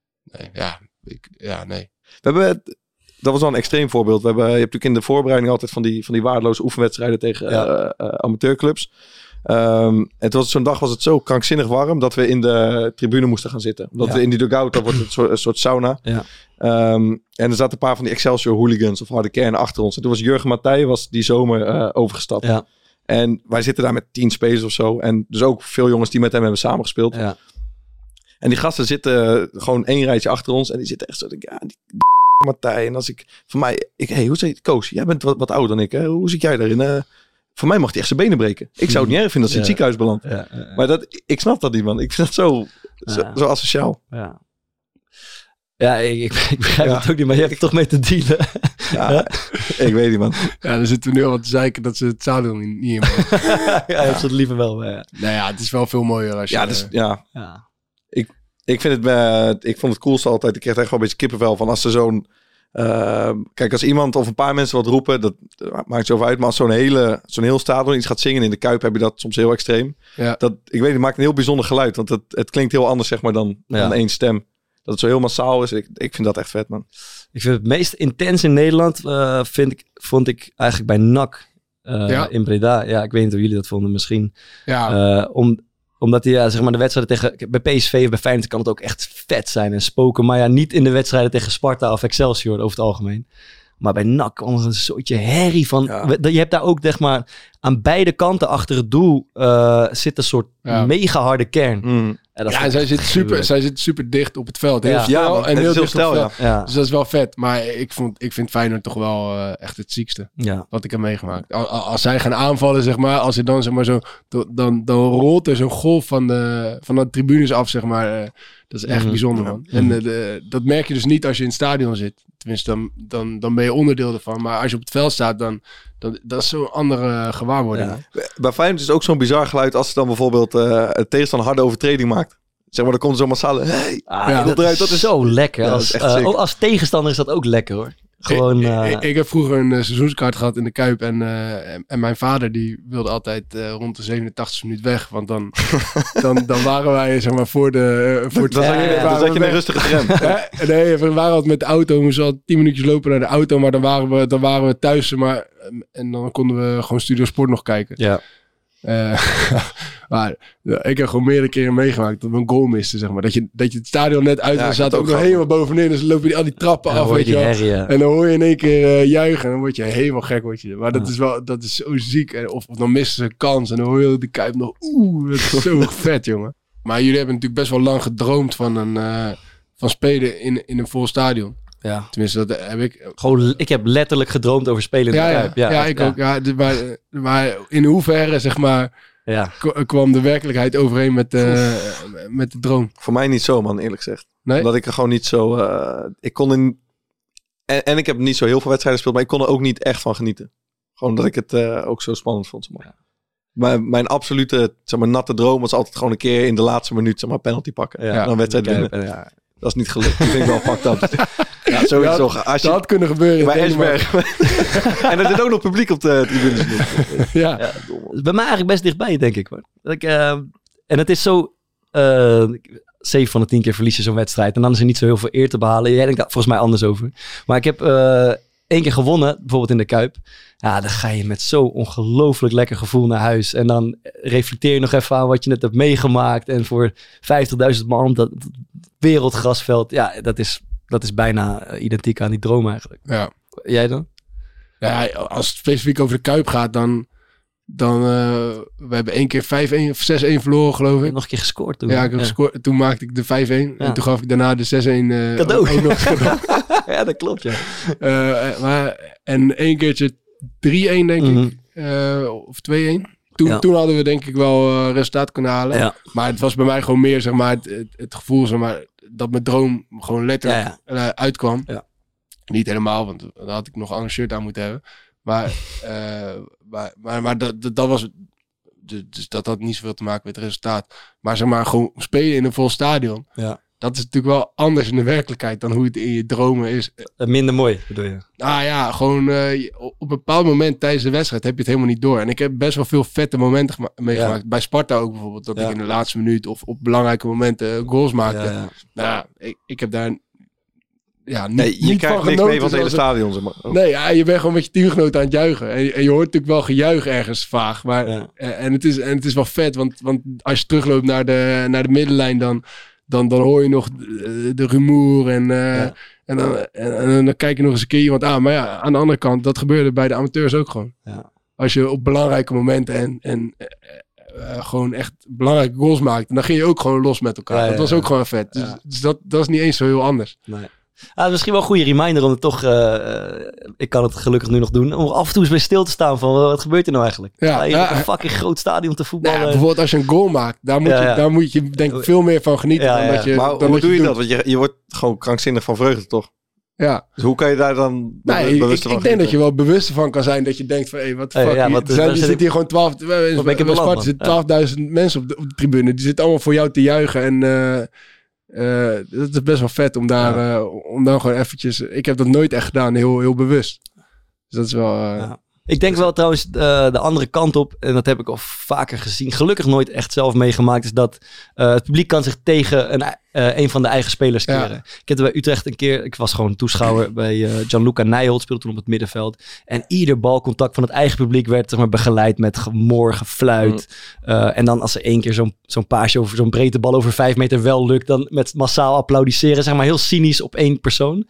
Nee. We hebben... Dat was wel een extreem voorbeeld. Je hebt natuurlijk in de voorbereiding altijd van die waardeloze oefenwedstrijden tegen amateurclubs. En zo'n dag was het zo krankzinnig warm dat we in de tribune moesten gaan zitten. Omdat we in die dugout, dat wordt het een soort sauna. Ja. En er zaten een paar van die Excelsior hooligans of harde kern achter ons. En toen was Jurgen Matthij die zomer overgestapt. Ja. En wij zitten daar met 10 spelers of zo. En dus ook veel jongens die met hem hebben samengespeeld. Ja. En die gasten zitten gewoon 1 rijtje achter ons. En die zitten echt zo, die Matthij. En als ik, voor mij, hoe zeg je, Koos, jij bent wat ouder dan ik. Hè? Hoe zit jij daarin? Voor mij mocht hij echt zijn benen breken. Ik zou het niet erg vinden als hij in het ziekenhuis belandt. Maar ik snap dat niet, man. Ik vind dat zo asociaal. Ja, ik begrijp het ook niet, maar je hebt er toch mee te dealen. Ja, ik weet niet, man. Ja, dan zitten we nu al wat te zeiken dat ze het zadel niet in mogen. Ja, je hebt het liever wel. Ja. Nou ja, het is wel veel mooier als je... Ik vind het... ik vond het coolste altijd. Ik kreeg echt wel een beetje kippenvel van als er zo'n... kijk, als iemand of een paar mensen wat roepen, dat maakt zoveel uit. Maar als zo'n heel stadion iets gaat zingen in de Kuip, heb je dat soms heel extreem. Ja. Ik weet, het maakt een heel bijzonder geluid. Want het klinkt heel anders, zeg maar, dan 1 stem. Dat het zo heel massaal is. Ik vind dat echt vet, man. Ik vind het meest intens in Nederland, vond ik eigenlijk bij NAC in Breda. Ja, ik weet niet of jullie dat vonden misschien. Ja. Omdat hij, zeg maar, de wedstrijden tegen... Bij PSV of bij Feyenoord kan het ook echt vet zijn en spoken. Maar ja, niet in de wedstrijden tegen Sparta of Excelsior over het algemeen. Maar bij NAC kwam er een soortje herrie van... Ja. Je hebt daar ook, zeg maar, aan beide kanten achter het doel zit een soort mega harde kern. En zij zit super dicht op het veld. Heel snel en heel dicht op het veld. Ja. Dus dat is wel vet. Maar ik vind Feyenoord toch wel echt het ziekste. Wat ik heb meegemaakt. Als zij gaan aanvallen, zeg maar. Als je dan, zeg maar, zo... Dan rolt er zo'n golf van de tribunes af, zeg maar. Dat is echt bijzonder, man. En dat merk je dus niet als je in het stadion zit. Tenminste, dan ben je onderdeel ervan. Maar als je op het veld staat, dan dat is zo'n andere gewaarwording. Ja. Bij Feyenoord is het ook zo'n bizar geluid als ze dan bijvoorbeeld het tegenstander harde overtreding maakt. Zeg maar, dan komt zo'n massale... dat is zo lekker. Ja, als tegenstander is dat ook lekker, hoor. Gewoon, ik heb vroeger een seizoenskaart gehad in de Kuip. En mijn vader die wilde altijd rond de 87e minuut weg. Want dan waren wij, zeg maar, voor het... Dan zat je met rustige tram. Nee, we waren altijd met de auto. We moesten al 10 minuutjes lopen naar de auto. Maar dan waren we thuis. Maar, en dan konden we gewoon Studio Sport nog kijken. Ja. Maar ik heb gewoon meerdere keren meegemaakt dat we een goal misten, zeg maar. Dat je het stadion net uit was, zaten ook nog helemaal bovenin. Dus dan loop je al die trappen af, weet je wel. Herrie, ja. En dan hoor je in één keer juichen en dan word je helemaal gek, word je. Maar dat is zo ziek. Of dan missen ze een kans en dan hoor je de Kuip nog. Dat is zo vet, jongen. Maar jullie hebben natuurlijk best wel lang gedroomd van spelen in een vol stadion. Ja. Tenminste, dat heb ik. Ik heb letterlijk gedroomd over spelen in de Kuip. Ja, ik ook. Ja, maar in hoeverre, zeg maar, kwam de werkelijkheid overeen met de droom? Voor mij niet zo, man, eerlijk gezegd. Nee? Omdat ik er gewoon niet zo... ik kon in... En ik heb niet zo heel veel wedstrijden gespeeld, maar ik kon er ook niet echt van genieten. Gewoon dat ik het ook zo spannend vond. Zeg maar. Maar mijn absolute, zeg maar, natte droom was altijd gewoon een keer in de laatste minuut, zeg maar, penalty pakken. Ja, en dan wedstrijd winnen. Ja. Dat is niet gelukt. Ik denk wel fucked up. Ja, sowieso. Dat had kunnen gebeuren. Bij Esberg. En er zit ook nog publiek op de tribunes. Ja. Bij mij eigenlijk best dichtbij, denk ik. Hoor. En het is zo... 7 van de 10 keer verlies je zo'n wedstrijd. En dan is er niet zo heel veel eer te behalen. Jij denkt daar volgens mij anders over. Maar ik heb 1 keer gewonnen, bijvoorbeeld in de Kuip. Ja, dan ga je met zo ongelooflijk lekker gevoel naar huis. En dan reflecteer je nog even aan wat je net hebt meegemaakt. En voor 50.000 man op dat wereldgrasveld. Ja, dat is bijna identiek aan die droom eigenlijk. Ja. Jij dan? Ja, als het specifiek over de Kuip gaat, dan Dan, we hebben 1 keer 5-1 of 6-1 verloren, geloof ik. Nog een keer gescoord toen. Ja, ik heb gescoord. Toen maakte ik de 5-1. Ja. En toen gaf ik daarna de 6-1 Cadeau. ook nog cadeau. Ja, dat klopt, ja. En 1 keertje 3-1, denk ik. Of 2-1. Toen hadden we denk ik wel resultaat kunnen halen. Ja. Maar het was bij mij gewoon meer, zeg maar, het gevoel, zeg maar, dat mijn droom gewoon letterlijk uitkwam. Ja. Niet helemaal, want dan had ik nog een ander shirt aan moeten hebben. Maar dat was... Dus dat had niet zoveel te maken met het resultaat. Maar zeg maar, gewoon spelen in een vol stadion. Ja. Dat is natuurlijk wel anders in de werkelijkheid dan hoe het in je dromen is. Minder mooi, bedoel je? Nou ja, gewoon op een bepaald moment tijdens de wedstrijd heb je het helemaal niet door. En ik heb best wel veel vette momenten meegemaakt. Ja. Bij Sparta ook bijvoorbeeld. Dat ik in de laatste minuut of op belangrijke momenten goals maakte. Ja. Nou, ik heb daar... Ja, je krijgt niks mee van het hele stadion. Zeg maar. Nee, ja, je bent gewoon met je teamgenoten aan het juichen. En je hoort natuurlijk wel gejuich ergens vaag. Maar, en het is wel vet. Want als je terugloopt naar de middenlijn, dan hoor je nog de rumoer. En dan kijk je nog eens een keer iemand aan. Maar ja, aan de andere kant, dat gebeurde bij de amateurs ook gewoon. Ja. Als je op belangrijke momenten gewoon echt belangrijke goals maakt, dan ging je ook gewoon los met elkaar. Dat was ook gewoon vet. Dus dat is niet eens zo heel anders. Nee. Misschien wel een goede reminder om het toch... ik kan het gelukkig nu nog doen. Om af en toe eens bij stil te staan van... wat gebeurt er nou eigenlijk? Op een fucking groot stadion te voetballen. Nou, bijvoorbeeld als je een goal maakt... Daar moet je denk ik veel meer van genieten. Dan dat je, maar hoe doe je dat? Want je wordt gewoon krankzinnig van vreugde, toch? Ja. Dus hoe kan je daar dan bewust van ik denk dat je wel bewust van kan zijn. Dat je denkt van... wat de fuck? Er zitten hier gewoon 12.000 mensen op de tribune. Die zitten allemaal voor jou te juichen. En... dat is best wel vet om daar om dan gewoon eventjes... Ik heb dat nooit echt gedaan, heel, heel bewust. Dus dat is wel... Ik denk wel trouwens de andere kant op, en dat heb ik al vaker gezien, gelukkig nooit echt zelf meegemaakt, is dat het publiek kan zich tegen een van de eigen spelers keren. Ja. Ik heb er bij Utrecht een keer, ik was gewoon toeschouwer bij Gianluca Nijholt, speelde toen op het middenveld. En ieder balcontact van het eigen publiek werd zeg maar begeleid met gemor, gefluit. En dan als er 1 keer zo'n paasje over zo'n breedte bal over 5 meter wel lukt, dan met massaal applaudisseren, zeg maar heel cynisch op 1 persoon.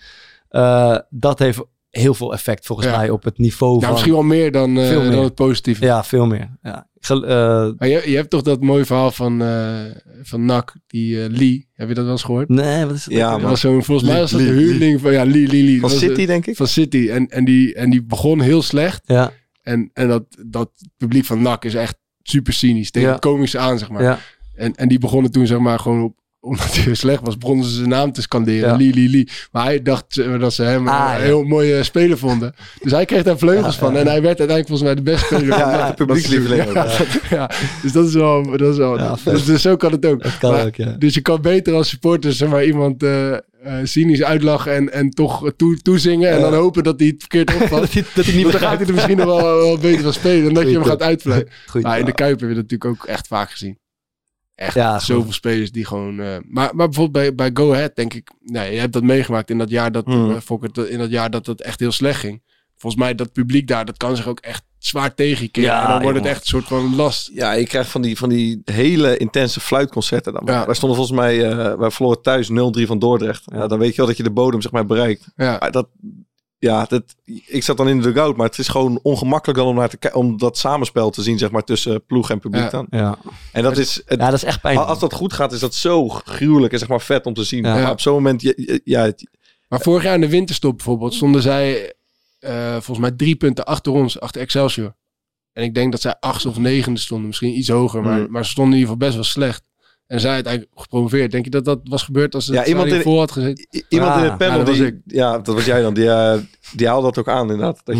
Dat heeft heel veel effect volgens mij op het niveau van... Misschien wel meer dan het positieve. Ja, veel meer. Ja. Maar je hebt toch dat mooie verhaal van NAC, die Lee. Heb je dat wel eens gehoord? Nee, wat is dat? Ja, dat was volgens mij was dat de huurling van Lee. Van City, denk ik. Van City. En die begon heel slecht. Ja. En dat publiek van NAC is echt super cynisch. Tegen het komische aan, zeg maar. Ja. En die begonnen toen, zeg maar, gewoon omdat hij slecht was, begonnen ze zijn naam te scanderen. Ja. Lee. Maar hij dacht dat ze hem een heel mooie speler vonden. Dus hij kreeg daar vleugels van. En hij werd uiteindelijk volgens mij de beste speler. Ja, publiekslieveling ook. Ja. Dus dat is wel... dus zo kan het ook. Dat kan ook, ja. Dus je kan beter als supporter, zeg maar, iemand cynisch uitlachen en toch toezingen. En dan hopen dat hij het verkeerd opvalt. dat hij niet dan gaat hij er misschien nog wel beter van spelen. Dan dat je hem gaat uitvleien. Maar in de Kuip heb je dat natuurlijk ook echt vaak gezien. Echt zoveel spelers die gewoon... Maar bijvoorbeeld bij Go Ahead denk ik... Nee, je hebt dat meegemaakt in dat jaar dat in dat jaar dat het echt heel slecht ging. Volgens mij dat publiek daar, dat kan zich ook echt zwaar tegenkeren. Ja, en dan wordt het echt een soort van last. Ja, je krijgt van die hele intense fluitconcerten dan. Ja. Wij stonden volgens mij... wij verloren thuis 0-3 van Dordrecht. Ja, dan weet je wel dat je de bodem zeg maar bereikt. Ja. Maar ik zat dan in de dugout, maar het is gewoon ongemakkelijk dan om dat samenspel te zien, zeg maar, tussen ploeg en publiek dan. Ja. En dat is... dat is echt pijnlijk. Als dat goed gaat, is dat zo gruwelijk en zeg maar vet om te zien. Ja. Maar op zo'n moment... Maar vorig jaar in de winterstop bijvoorbeeld stonden zij volgens mij 3 punten achter ons, achter Excelsior. En ik denk dat zij 8e of 9e stonden, misschien iets hoger, maar ze stonden in ieder geval best wel slecht. En zij uiteindelijk gepromoveerd. Denk je dat dat was gebeurd als het iemand voor had gezeten? Iemand in het panel, dat was jij dan. Die haalde dat ook aan inderdaad. Dat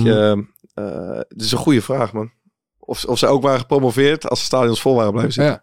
het is een goede vraag, man. Of ze ook waren gepromoveerd als de stadions vol waren blijven zitten. Ja.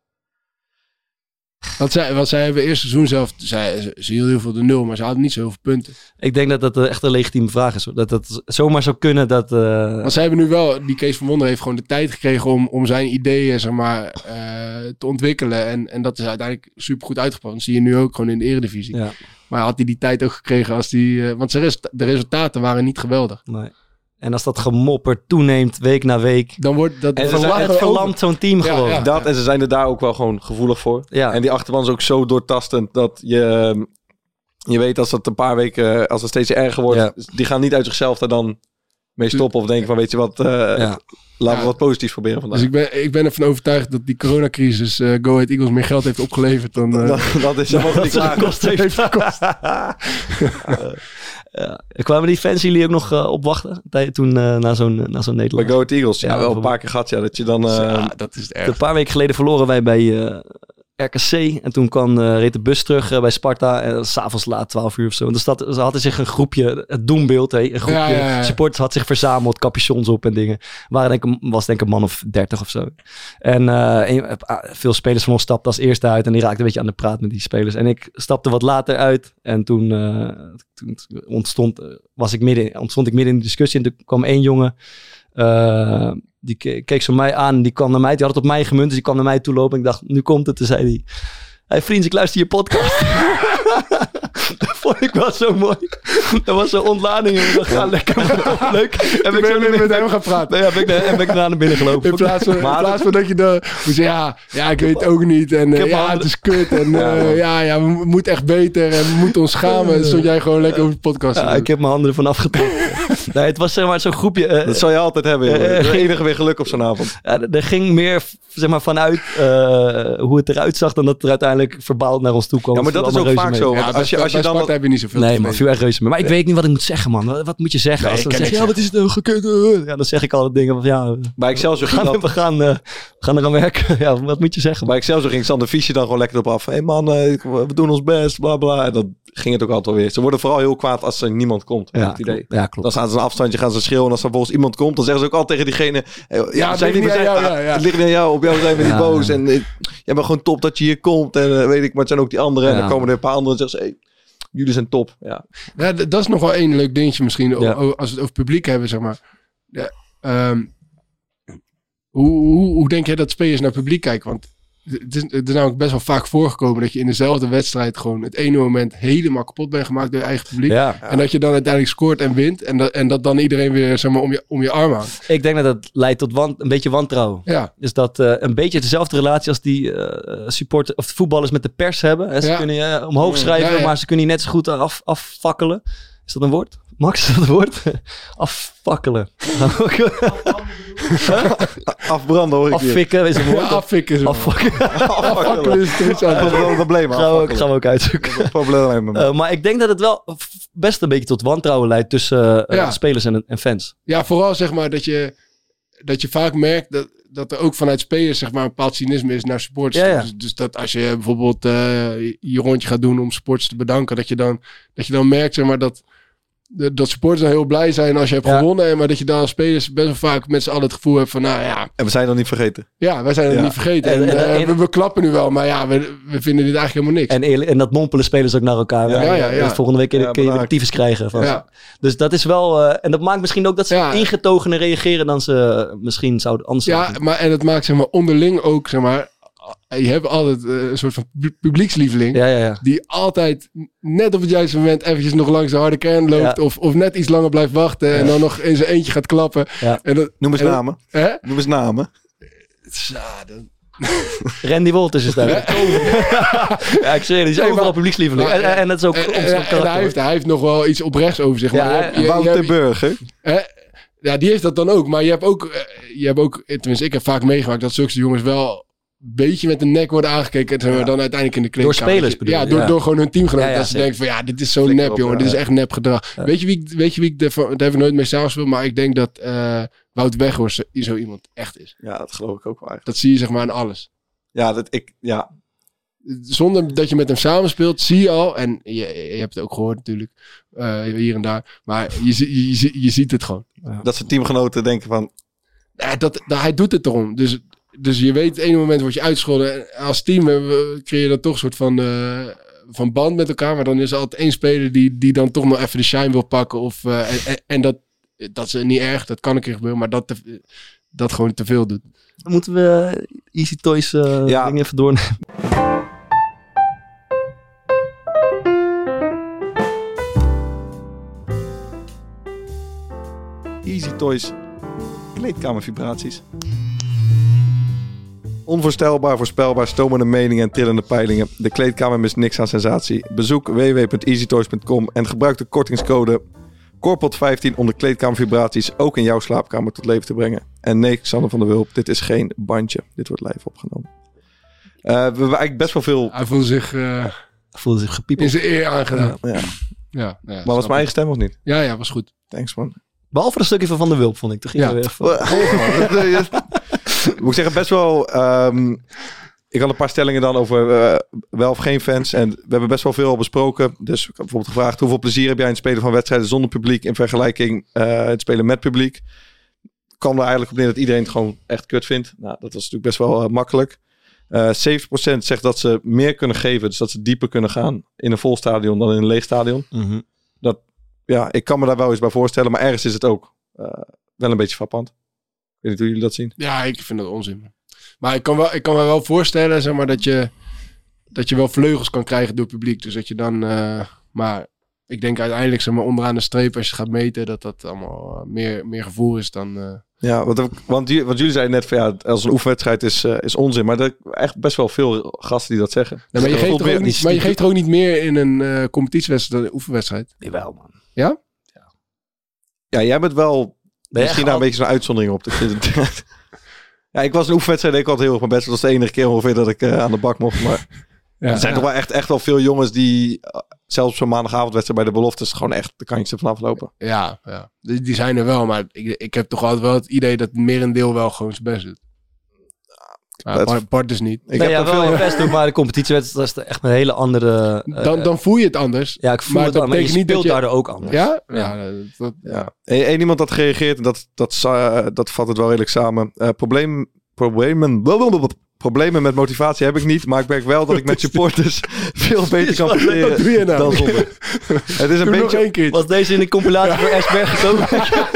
Want zij hebben eerst seizoen zelf... Ze hielden heel veel de 0, maar ze hadden niet zo heel veel punten. Ik denk dat dat echt een legitieme vraag is. Dat zomaar zou kunnen dat... Want zij hebben nu wel... Die Kees van Wonderen heeft gewoon de tijd gekregen om zijn ideeën, zeg maar, te ontwikkelen. En dat is uiteindelijk super goed uitgepakt. Dat zie je nu ook gewoon in de Eredivisie. Ja. Maar had hij die tijd ook gekregen als die... want de resultaten waren niet geweldig. Nee. En als dat gemopper toeneemt week na week... Dan wordt dat... Het verlamt zo'n team gewoon. Ja. Dat, en ze zijn er daar ook wel gewoon gevoelig voor. Ja. En die achterban is ook zo doortastend dat je weet als dat een paar weken... Als het steeds erger wordt, die gaan niet uit zichzelf daar dan mee stoppen of denken van, weet je wat, laten we wat positiefs proberen vandaag. Dus ik ben ervan overtuigd dat die coronacrisis Go Ahead Eagles meer geld heeft opgeleverd dan... dat is mogen niet Kwamen die fans jullie ook nog opwachten toen na zo'n Nederland? Bij Go Ahead Eagles, wel een paar keer gehad, dat je dan... dat is het erg. Een paar weken geleden verloren wij bij RKC. En toen reed de bus terug bij Sparta. En 's avonds laat, 12 uur of zo. En ze hadden zich een groepje, het doembeeld, een groepje supporters had zich verzameld, capuchons op en dingen. Was denk ik een man of 30 of zo. En veel spelers van ons stapten als eerste uit. En die raakten een beetje aan de praat met die spelers. En ik stapte wat later uit. En toen ontstond ik midden in de discussie. En toen kwam één jongen... die keek zo mij aan. Die kwam naar mij. Die had het op mij gemunt. Dus die kwam naar mij toe lopen. En ik dacht, nu komt het. Toen zei hij... Hey vriends, ik luister je podcast. Dat vond ik wel zo mooi. Dat was zo'n ontlading. En ik dacht, lekker. Leuk. En ben ik met hem gaan praten. Ja, ben ik naar binnen gelopen. In plaats van dat je dan... Ja, ik weet het ook niet. En het is kut. En we moeten echt beter. En we moeten ons schamen. En stond jij gewoon lekker over de podcast. Ja, ik heb mijn handen ervan afgetrokken. Nee, het was zeg maar zo'n groepje... dat zal je altijd hebben. Het enige weer geluk op zo'n avond. Er ging meer zeg maar, vanuit hoe het eruit zag... dan dat er uiteindelijk verbaal naar ons toe kwam. Ja, maar dat is ook vaak zo. Want als je dan heb je niet zoveel nee, man, veel erg reuze mee. Maar ik weet niet wat ik moet zeggen, man. Wat moet je zeggen? Nee, als dan zeg je, wat is het nou gekund? Ja, dan zeg ik altijd dingen van, bij Excelsior we gaan er aan werken. Ja, wat moet je zeggen? Bij Excelsior ging Sander Fiesje dan gewoon lekker op af. Hé man, we doen ons best, bla bla. En dan ging het ook altijd weer. Ze worden vooral heel kwaad als er niemand komt. Ja, het idee. Ja, klopt. Dan gaan ze een afstandje, gaan ze schreeuwen. En als er volgens iemand komt, dan zeggen ze ook altijd tegen diegene... het ligt niet aan jou. Op jou zijn we niet boos. En je bent gewoon top dat je hier komt. En weet ik, maar het zijn ook die anderen. En dan komen er een paar anderen en zeggen ze... jullie zijn top. Ja, dat is nog wel één leuk dingetje misschien. Als we het over publiek hebben, zeg maar. Hoe denk jij dat spelers naar publiek kijken? Want het is namelijk best wel vaak voorgekomen dat je in dezelfde wedstrijd gewoon het ene moment helemaal kapot bent gemaakt door je eigen publiek. Ja. En dat je dan uiteindelijk scoort en wint. En dat dan iedereen weer zeg maar, om je arm houdt. Ik denk dat het leidt tot een beetje wantrouwen. Ja. Dus dat een beetje dezelfde relatie als die supporters of de voetballers met de pers hebben. Hè? Ze kunnen je omhoog schrijven, maar ze kunnen je net zo goed afvakkelen. Is dat een woord? Max, is dat een woord? Afvakkelen. Afbranden hoor ik affikken is een woord. Ja, affikken is een woord. Afvakkelen is iets aan het probleem. Gaan we ook uitzoeken. Maar ik denk dat het wel best een beetje tot wantrouwen leidt tussen spelers en fans. Ja, vooral zeg maar dat je vaak merkt dat er ook vanuit spelers zeg maar een bepaald cynisme is naar supporters. Ja. Dus dat als je bijvoorbeeld je rondje gaat doen om supporters te bedanken, dat je dan merkt zeg maar dat supporters dan heel blij zijn als je hebt gewonnen. Maar dat je dan als spelers best wel vaak met z'n allen het gevoel hebt van en we zijn nog niet vergeten. Ja, wij zijn nog niet vergeten. We klappen nu wel, maar we vinden dit eigenlijk helemaal niks. En dat mompelen spelers ook naar elkaar. Ja. Volgende week kun je weer tyfus krijgen. Dus dat is wel... en dat maakt misschien ook dat ze ingetogener reageren dan ze misschien zouden anders zijn. En het maakt zeg maar onderling ook zeg maar... Je hebt altijd een soort van publiekslieveling. Die altijd net op het juiste moment eventjes nog langs de harde kern loopt. Of net iets langer blijft wachten. En dan nog in zijn eentje gaat klappen. Ja. Noem eens namen. Noem eens namen. Randy Wolters is daar. Ja, ik zeg, die is overal publiekslieveling. En dat is ook hij heeft nog wel iets oprechts over zich. Wouter Burger. Ja, die heeft dat dan ook. Maar je hebt ook, tenminste ik heb vaak meegemaakt dat zulke jongens wel een beetje met de nek worden aangekeken. En dan uiteindelijk in de kleedkamer. Door spelers bedoel je? Door gewoon hun teamgenoten. Dat ze denken van dit is zo nep jongen. Dit is echt nep gedrag. Ja. Weet je wie ik daar heb ik nooit mee samenspeeld. Maar ik denk dat Wout Weghorst zo iemand echt is. Ja, dat geloof ik ook wel eigenlijk. Dat zie je zeg maar aan alles. Ja, zonder dat je met hem samenspeelt, zie je al. En je hebt het ook gehoord natuurlijk. Hier en daar. Maar je ziet het gewoon. Ja. Dat zijn teamgenoten denken van... hij doet het erom. Dus je weet, het ene moment word je uitgescholden. En als team creëer je dan toch een soort van band met elkaar. Maar dan is er altijd één speler die dan toch nog even de shine wil pakken. En dat is niet erg. Dat kan een keer gebeuren. Maar dat gewoon te veel doet. Dan moeten we Easy Toys ding even doornemen. Easy Toys. Kleedkamervibraties. Onvoorstelbaar, voorspelbaar, stomende meningen en trillende peilingen. De kleedkamer mist niks aan sensatie. Bezoek www.easytoys.com en gebruik de kortingscode Corpot 15 om de kleedkamervibraties ook in jouw slaapkamer tot leven te brengen. En nee, Xander van der Wulp, dit is geen bandje. Dit wordt live opgenomen. We hebben eigenlijk best wel veel... Hij voelde zich gepiepeld. in zijn eer aangedaan. Ja. Maar was mijn eigen stem of niet? Ja, was goed. Thanks, man. Behalve een stukje van der Wulp, vond ik. Toen ging weer even... Moet ik zeggen, best wel... ik had een paar stellingen dan over wel of geen fans. En we hebben best wel veel al besproken. Dus ik heb bijvoorbeeld gevraagd... hoeveel plezier heb jij in het spelen van wedstrijden zonder publiek... in vergelijking het spelen met publiek? Kwam er eigenlijk op neer dat iedereen het gewoon echt kut vindt. Nou, dat was natuurlijk best wel makkelijk. 70% zegt dat ze meer kunnen geven. Dus dat ze dieper kunnen gaan in een vol stadion dan in een leeg stadion. Mm-hmm. Ik kan me daar wel eens bij voorstellen. Maar ergens is het ook wel een beetje frappant. Ik weet niet hoe jullie dat zien. Ja, ik vind dat onzin. Maar ik kan me wel voorstellen, zeg maar, dat je wel vleugels kan krijgen door het publiek. Dus dat je dan... maar ik denk uiteindelijk, zeg maar, onderaan de streep, als je gaat meten, dat allemaal meer gevoel is dan... Ja, want jullie zeiden net van ja, als een oefenwedstrijd is onzin. Maar er zijn echt best wel veel gasten die dat zeggen. Nee, maar je geeft er ook niet meer in een competitiewedstrijd dan een oefenwedstrijd. Jawel, man. Ja? Ja, jij bent wel misschien daar een beetje zo'n uitzondering op. Ja, ik was een oefenwedstrijd, ik had heel erg mijn best. Dat was de enige keer ongeveer dat ik aan de bak mocht. Maar er zijn toch wel echt wel veel jongens die zelfs op zo'n maandagavondwedstrijd bij de beloftes gewoon echt de kantjes ervan aflopen. Ja. Die zijn er wel, maar ik heb toch altijd wel het idee dat het merendeel wel gewoon zijn best doet. Bart dus niet. Ik heb wel veel best doen, maar de competitiewedstrijd is echt een hele andere... Dan voel je het anders. Ja, ik voel het anders, maar je speelt daardoor ook anders. Ja? Ja. Eén iemand had gereageerd en dat vat het wel redelijk samen. Problemen met motivatie heb ik niet, maar ik merk wel dat ik met supporters veel beter kan presteren dan zonder. Het is een beetje... Was deze in de compilatie voor Esberg gekomen?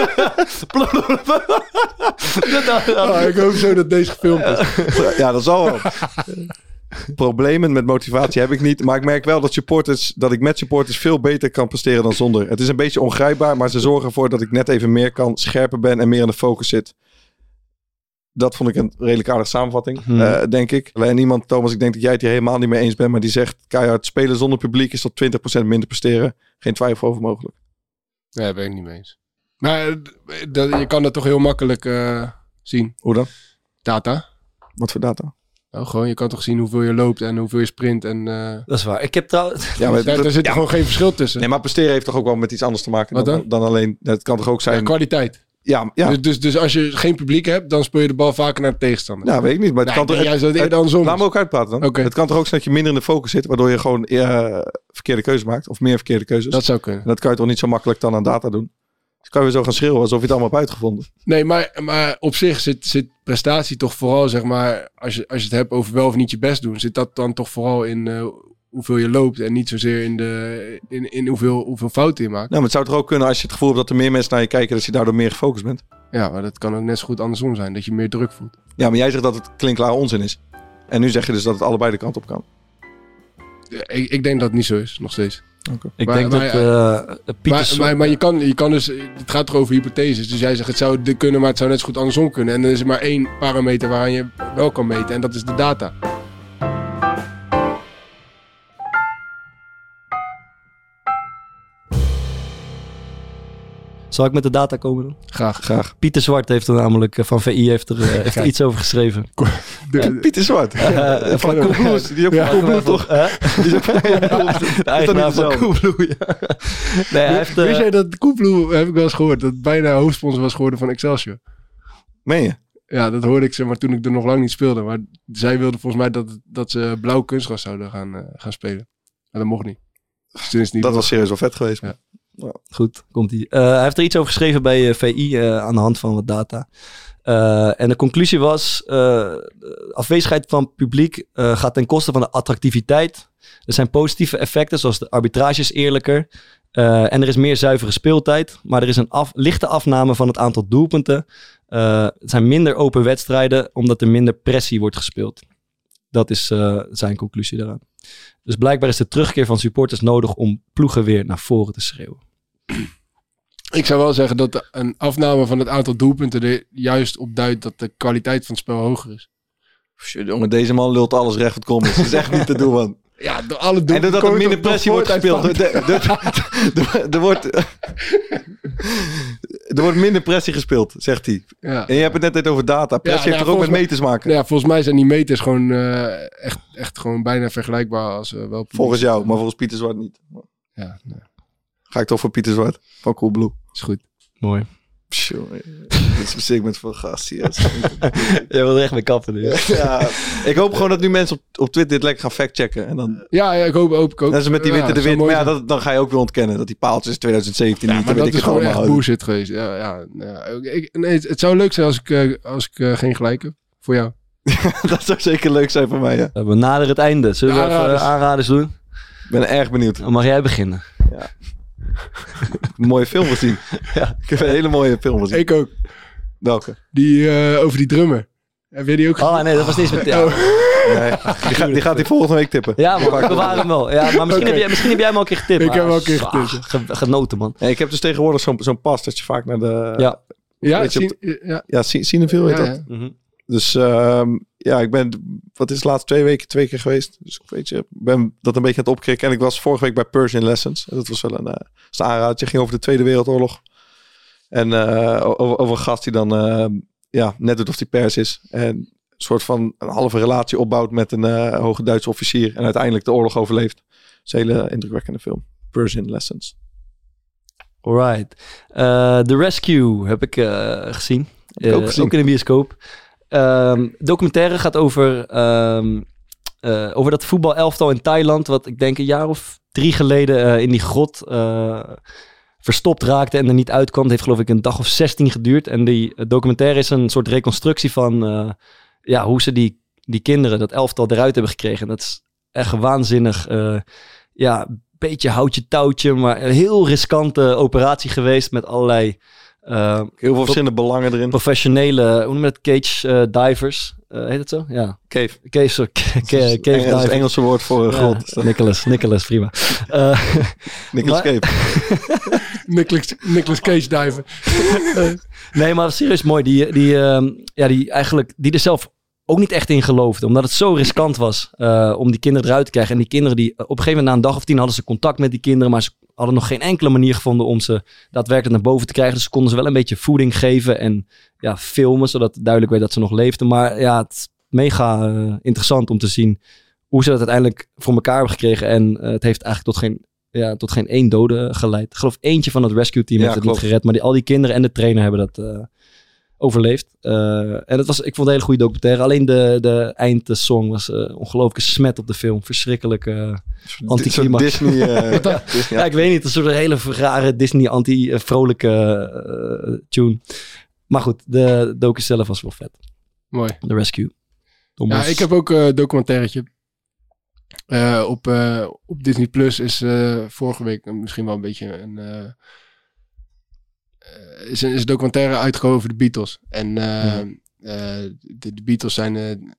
Ik hoop zo dat deze gefilmd is. Ja, dat zal wel. Problemen met motivatie heb ik niet, maar ik merk wel dat ik met supporters veel beter kan presteren dan zonder. Het is een beetje ongrijpbaar, maar ze zorgen ervoor dat ik net even meer kan, scherper ben en meer in de focus zit. Dat vond ik een redelijk aardige samenvatting, denk ik. En iemand, Thomas, ik denk dat jij het hier helemaal niet mee eens bent, maar die zegt keihard spelen zonder publiek is tot 20% minder presteren. Geen twijfel over mogelijk. Nee, daar ben ik niet mee eens. Maar je kan dat toch heel makkelijk zien. Hoe dan? Data. Wat voor data? Nou, gewoon, je kan toch zien hoeveel je loopt en hoeveel je sprint. En, dat is waar. Ik heb trouwens... Ja, maar daar zit gewoon geen verschil tussen. Nee, maar presteren heeft toch ook wel met iets anders te maken dan alleen... Het kan toch ook zijn... Ja, kwaliteit. Ja. Dus als je geen publiek hebt, dan speel je de bal vaker naar de tegenstander. Ja, weet ik niet. Maar het kan toch juist dat eerder andersom. Laat me ook uitpraten dan. Okay. Het kan toch ook zijn dat je minder in de focus zit, waardoor je gewoon verkeerde keuzes maakt. Of meer verkeerde keuzes. Dat zou kunnen. En dat kan je toch niet zo makkelijk dan aan data doen. Dus kan je weer zo gaan schreeuwen alsof je het allemaal hebt uitgevonden. Nee, maar op zich zit prestatie toch vooral, zeg maar, als je het hebt over wel of niet je best doen, zit dat dan toch vooral in hoeveel je loopt en niet zozeer in hoeveel fouten je maakt. Nou, maar het zou toch ook kunnen als je het gevoel hebt dat er meer mensen naar je kijken, dat je daardoor meer gefocust bent. Ja, maar dat kan ook net zo goed andersom zijn, dat je meer druk voelt. Ja, maar jij zegt dat het klinkklare onzin is. En nu zeg je dus dat het allebei de kant op kan. Ja, ik denk dat het niet zo is, nog steeds. Okay. Ik denk dat maar je kan dus... Het gaat toch over hypotheses. Dus jij zegt het zou kunnen, maar het zou net zo goed andersom kunnen. En er is maar één parameter waaraan je wel kan meten. En dat is de data. Zal ik met de data komen dan? Graag. Pieter Zwart heeft er namelijk van VI heeft er iets over geschreven. Pieter Zwart? Van Coolblue. Die ook Coolblue toch? Die is ook de eigenaar van Coolblue. Wist jij dat Coolblue, heb ik wel eens gehoord, dat bijna hoofdsponsor was geworden van Excelsior? Meen je? Ja, dat hoorde ik, zeg maar, toen ik er nog lang niet speelde. Maar zij wilden volgens mij dat ze blauw kunstgras zouden gaan spelen. Maar dat mocht niet. Dus dat was serieus wel vet geweest. Ja. Ja. Goed, komt-ie. Hij heeft er iets over geschreven bij VI aan de hand van wat data. En de conclusie was, afwezigheid van publiek gaat ten koste van de attractiviteit. Er zijn positieve effecten, zoals de arbitrage is eerlijker. En er is meer zuivere speeltijd. Maar er is een lichte afname van het aantal doelpunten. Het zijn minder open wedstrijden, omdat er minder pressie wordt gespeeld. Dat is zijn conclusie daaraan. Dus blijkbaar is de terugkeer van supporters nodig om ploegen weer naar voren te schreeuwen. Ik zou wel zeggen dat een afname van het aantal doelpunten er juist op duidt dat de kwaliteit van het spel hoger is. Jongen, deze man lult alles recht wat komt. Dat is echt niet te doen, man. Ja, door alle En doordat er minder pressie wordt gespeeld. Er wordt minder pressie gespeeld, zegt hij. Ja. En je hebt het net over data. Pressie heeft er ook met meters maken. Ja, volgens mij zijn die meters gewoon echt gewoon bijna vergelijkbaar als wel. Volgens jou, maar volgens Pieter Zwart niet. Ja, nee. Ga ik toch voor Pieter Zwart van Coolblue. Is goed. Mooi. Dit is een segment van gast. Yes. Jij wil er echt mee kappen nu. Ja, ik hoop gewoon dat nu mensen op Twitter dit lekker gaan factchecken. En dan... Ja, ik hoop ook. Dat is met die witte de wit. Maar ja, dan ga je ook weer ontkennen dat die paaltjes 2017 ja, niet. Maar dat is gewoon echt bullshit geweest. Ja. Nee, het zou leuk zijn als ik geen gelijk heb. Voor jou. Dat zou zeker leuk zijn voor mij, ja. We naderen het einde. Zullen we even aanraders doen? Ik ben erg benieuwd. Dan mag jij beginnen. Ja. Een mooie film gezien. Ja, ik heb een hele mooie film gezien. Ik ook. Welke? Die over die drummer. Heb jij die ook gezien? Oh nee, dat was niet met... Ja. Nee, die gaat die volgende week tippen. Ja, maar we waren hem wel. Ja, maar misschien heb jij hem al een keer getipt. Ik heb hem al een keer getipt. Genoten, man. Ja, ik heb dus tegenwoordig zo'n pas dat je vaak naar de... Ja, Cineville heet dat. Ja. Mm-hmm. Dus ik ben, wat is het laatste 2 keer geweest. Dus ik ben dat een beetje aan het opkrikken. En ik was vorige week bij Persian Lessons. En dat was wel een aanradertje. Ging over de Tweede Wereldoorlog. En over een gast die dan net doet of die pers is. En een soort van een halve relatie opbouwt met een hoge Duitse officier. En uiteindelijk de oorlog overleeft. Dat is een hele indrukwekkende film. Persian Lessons. Alright. The Rescue heb ik gezien. Ook gezien. Ook in de bioscoop. Documentaire gaat over dat voetbalelftal in Thailand, wat ik denk een jaar of 3 geleden in die grot verstopt raakte en er niet uitkwam. Het heeft geloof ik een dag of 16 geduurd. En die documentaire is een soort reconstructie van hoe ze die kinderen, dat elftal eruit hebben gekregen. En dat is echt waanzinnig. Beetje houtje touwtje, maar een heel riskante operatie geweest met allerlei... heel veel verschillende belangen erin. Professionele, hoe noem je dat? Cage divers. Heet het zo? Ja. Cave Divers. Het Engelse woord voor grot. Nicholas, prima. Nicholas Cave. Nicholas Cage diver. Nee, maar serieus mooi. Die er zelf ook niet echt in geloofde. Omdat het zo riskant was om die kinderen eruit te krijgen. En die kinderen die op een gegeven moment na een dag of 10 hadden ze contact met die kinderen. Maar ze hadden nog geen enkele manier gevonden om ze daadwerkelijk naar boven te krijgen. Dus konden ze wel een beetje voeding geven en filmen. Zodat het duidelijk werd dat ze nog leefden. Maar ja, het is mega interessant om te zien hoe ze dat uiteindelijk voor elkaar hebben gekregen. En het heeft eigenlijk tot geen 1 dode geleid. Ik geloof eentje van het rescue team heeft het niet gered. Maar al die kinderen en de trainer hebben dat overleefd. En ik vond het een hele goede documentaire. Alleen de eindsong was ongelooflijke smet op de film. Verschrikkelijk anticlimax. Disney. Ja, ik weet niet. Een soort hele rare Disney anti-vrolijke tune. Maar goed, de docu zelf was wel vet. Mooi. The Rescue. Ja, ik heb ook een documentairetje. Op Disney Plus is vorige week misschien wel een beetje is een documentaire uitgekomen over de Beatles. En de Beatles zijn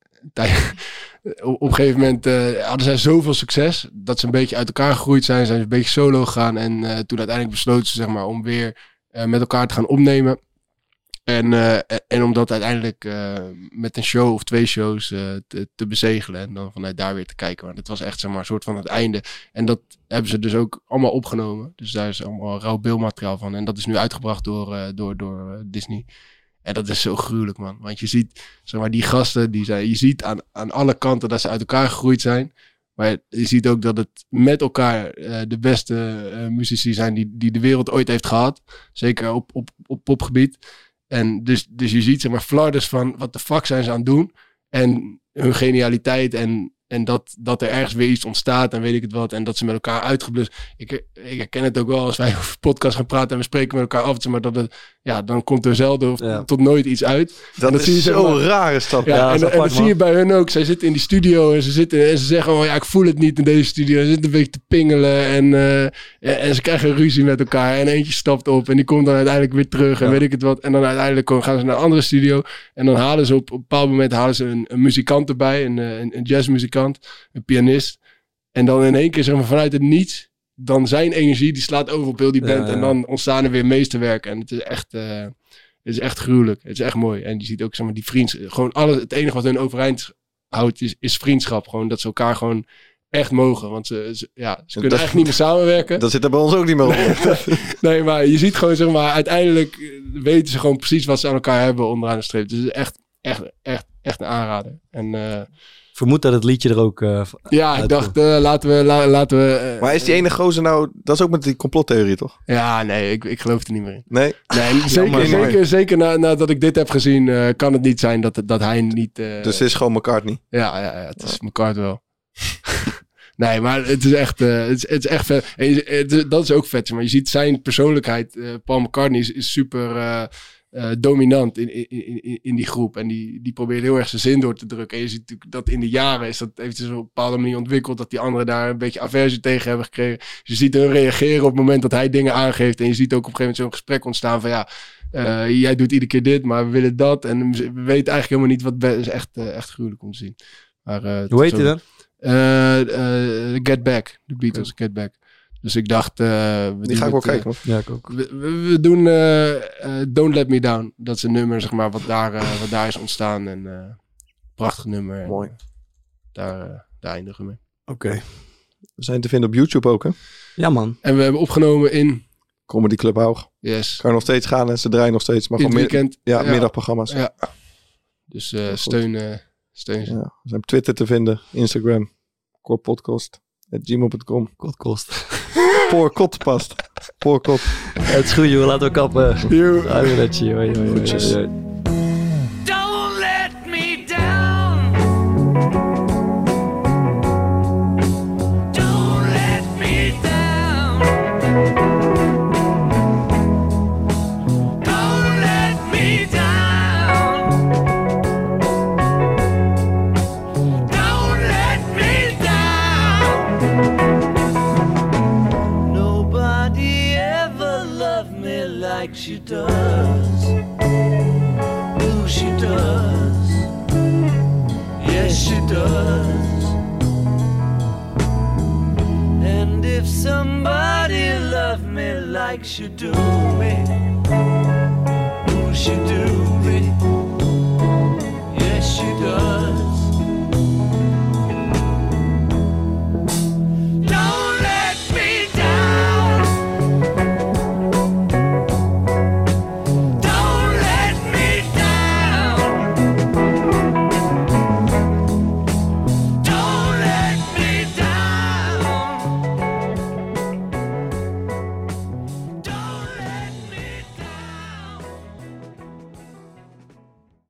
op een gegeven moment hadden zij zoveel succes dat ze een beetje uit elkaar gegroeid zijn. Zijn ze een beetje solo gegaan en toen uiteindelijk besloten ze om weer met elkaar te gaan opnemen. En om dat uiteindelijk met een show of 2 shows te bezegelen. En dan vanuit daar weer te kijken. Want het was echt een soort van het einde. En dat hebben ze dus ook allemaal opgenomen. Dus daar is allemaal rauw beeldmateriaal van. En dat is nu uitgebracht door Disney. En dat is zo gruwelijk, man. Want je ziet, die gasten, je ziet aan alle kanten dat ze uit elkaar gegroeid zijn. Maar je ziet ook dat het met elkaar de beste muzici zijn die de wereld ooit heeft gehad. Zeker op popgebied. En dus je ziet flarders van wat de fuck zijn ze aan het doen. En hun genialiteit en dat er ergens weer iets ontstaat en weet ik het wat. En dat ze met elkaar uitgeblust. Ik herken het ook wel als wij over podcast gaan praten en we spreken met elkaar af. Maar dat het, dan komt er zelden tot nooit iets uit. Dat is zie je, zo'n rare stap. En dat zie je bij hun ook. Zij zitten in die studio en ze zeggen, ik voel het niet in deze studio. Ze zitten een beetje te pingelen en ze krijgen ruzie met elkaar. En eentje stapt op en die komt dan uiteindelijk weer terug en weet ik het wat. En dan uiteindelijk gaan ze naar een andere studio. En dan halen ze op een bepaald moment een muzikant erbij, een jazzmuzikant. Een pianist. En dan in één keer vanuit het niets. Dan zijn energie die slaat over op heel die band. En dan ontstaan er weer meesterwerken. En het is echt gruwelijk. Het is echt mooi. En je ziet ook die vriendschap. Gewoon het enige wat hun overeind houdt is vriendschap. Gewoon dat ze elkaar gewoon echt mogen. Want ze kunnen dat, eigenlijk niet meer samenwerken. Dat zit er bij ons ook niet meer op. Nee, maar je ziet gewoon, zeg maar, uiteindelijk weten ze gewoon precies wat ze aan elkaar hebben onderaan de streep. Dus het is echt een aanrader. En vermoed dat het liedje er ook ik dacht, laten we... Maar is die ene gozer nou... Dat is ook met die complottheorie, toch? Ja, nee, ik geloof er niet meer in. Nee? Zeker nadat ik dit heb gezien, kan het niet zijn dat hij niet... Dus het is gewoon McCartney? Ja, het is McCartney wel. Nee, maar het is echt, het is echt vet. Dat is ook vet, maar je ziet zijn persoonlijkheid. Paul McCartney is super dominant in die groep. En die probeert heel erg zijn zin door te drukken. En je ziet natuurlijk dat in de jaren heeft hij op een bepaalde manier ontwikkeld. Dat die anderen daar een beetje aversie tegen hebben gekregen. Dus je ziet hun reageren op het moment dat hij dingen aangeeft. En je ziet ook op een gegeven moment zo'n gesprek ontstaan van jij doet iedere keer dit, maar we willen dat. En we weten eigenlijk helemaal niet wat het is. Echt gruwelijk om te zien. Maar, hoe heet hij dan? Get Back. De Beatles, Get Back. Dus ik dacht... die ga ik wel kijken. Ja, ik ook. We doen Don't Let Me Down. Dat is een nummer, zeg maar, wat daar is ontstaan. En prachtig nummer. Mooi. Daar eindigen we mee. Oké. We zijn te vinden op YouTube ook, hè? Ja, man. En we hebben opgenomen in... Comedy Club Haug. Yes. Kan nog steeds gaan en ze draaien nog steeds. Maar in het weekend. Middagprogramma's. Ja. Dus steun ze. Ja. We zijn op Twitter te vinden. Instagram. Korpodcast@gmail.com. Kotkost. Poorkotpast. Poorkot. Het is goed, joh. Laten we kappen. Arrivederci. Goedjes. Don't let me down. Don't let me down. Don't let me down. Don't let me down. Nobody ever loved me like she does. Oh, she does. Yes, she does. And if somebody loved me like she do me,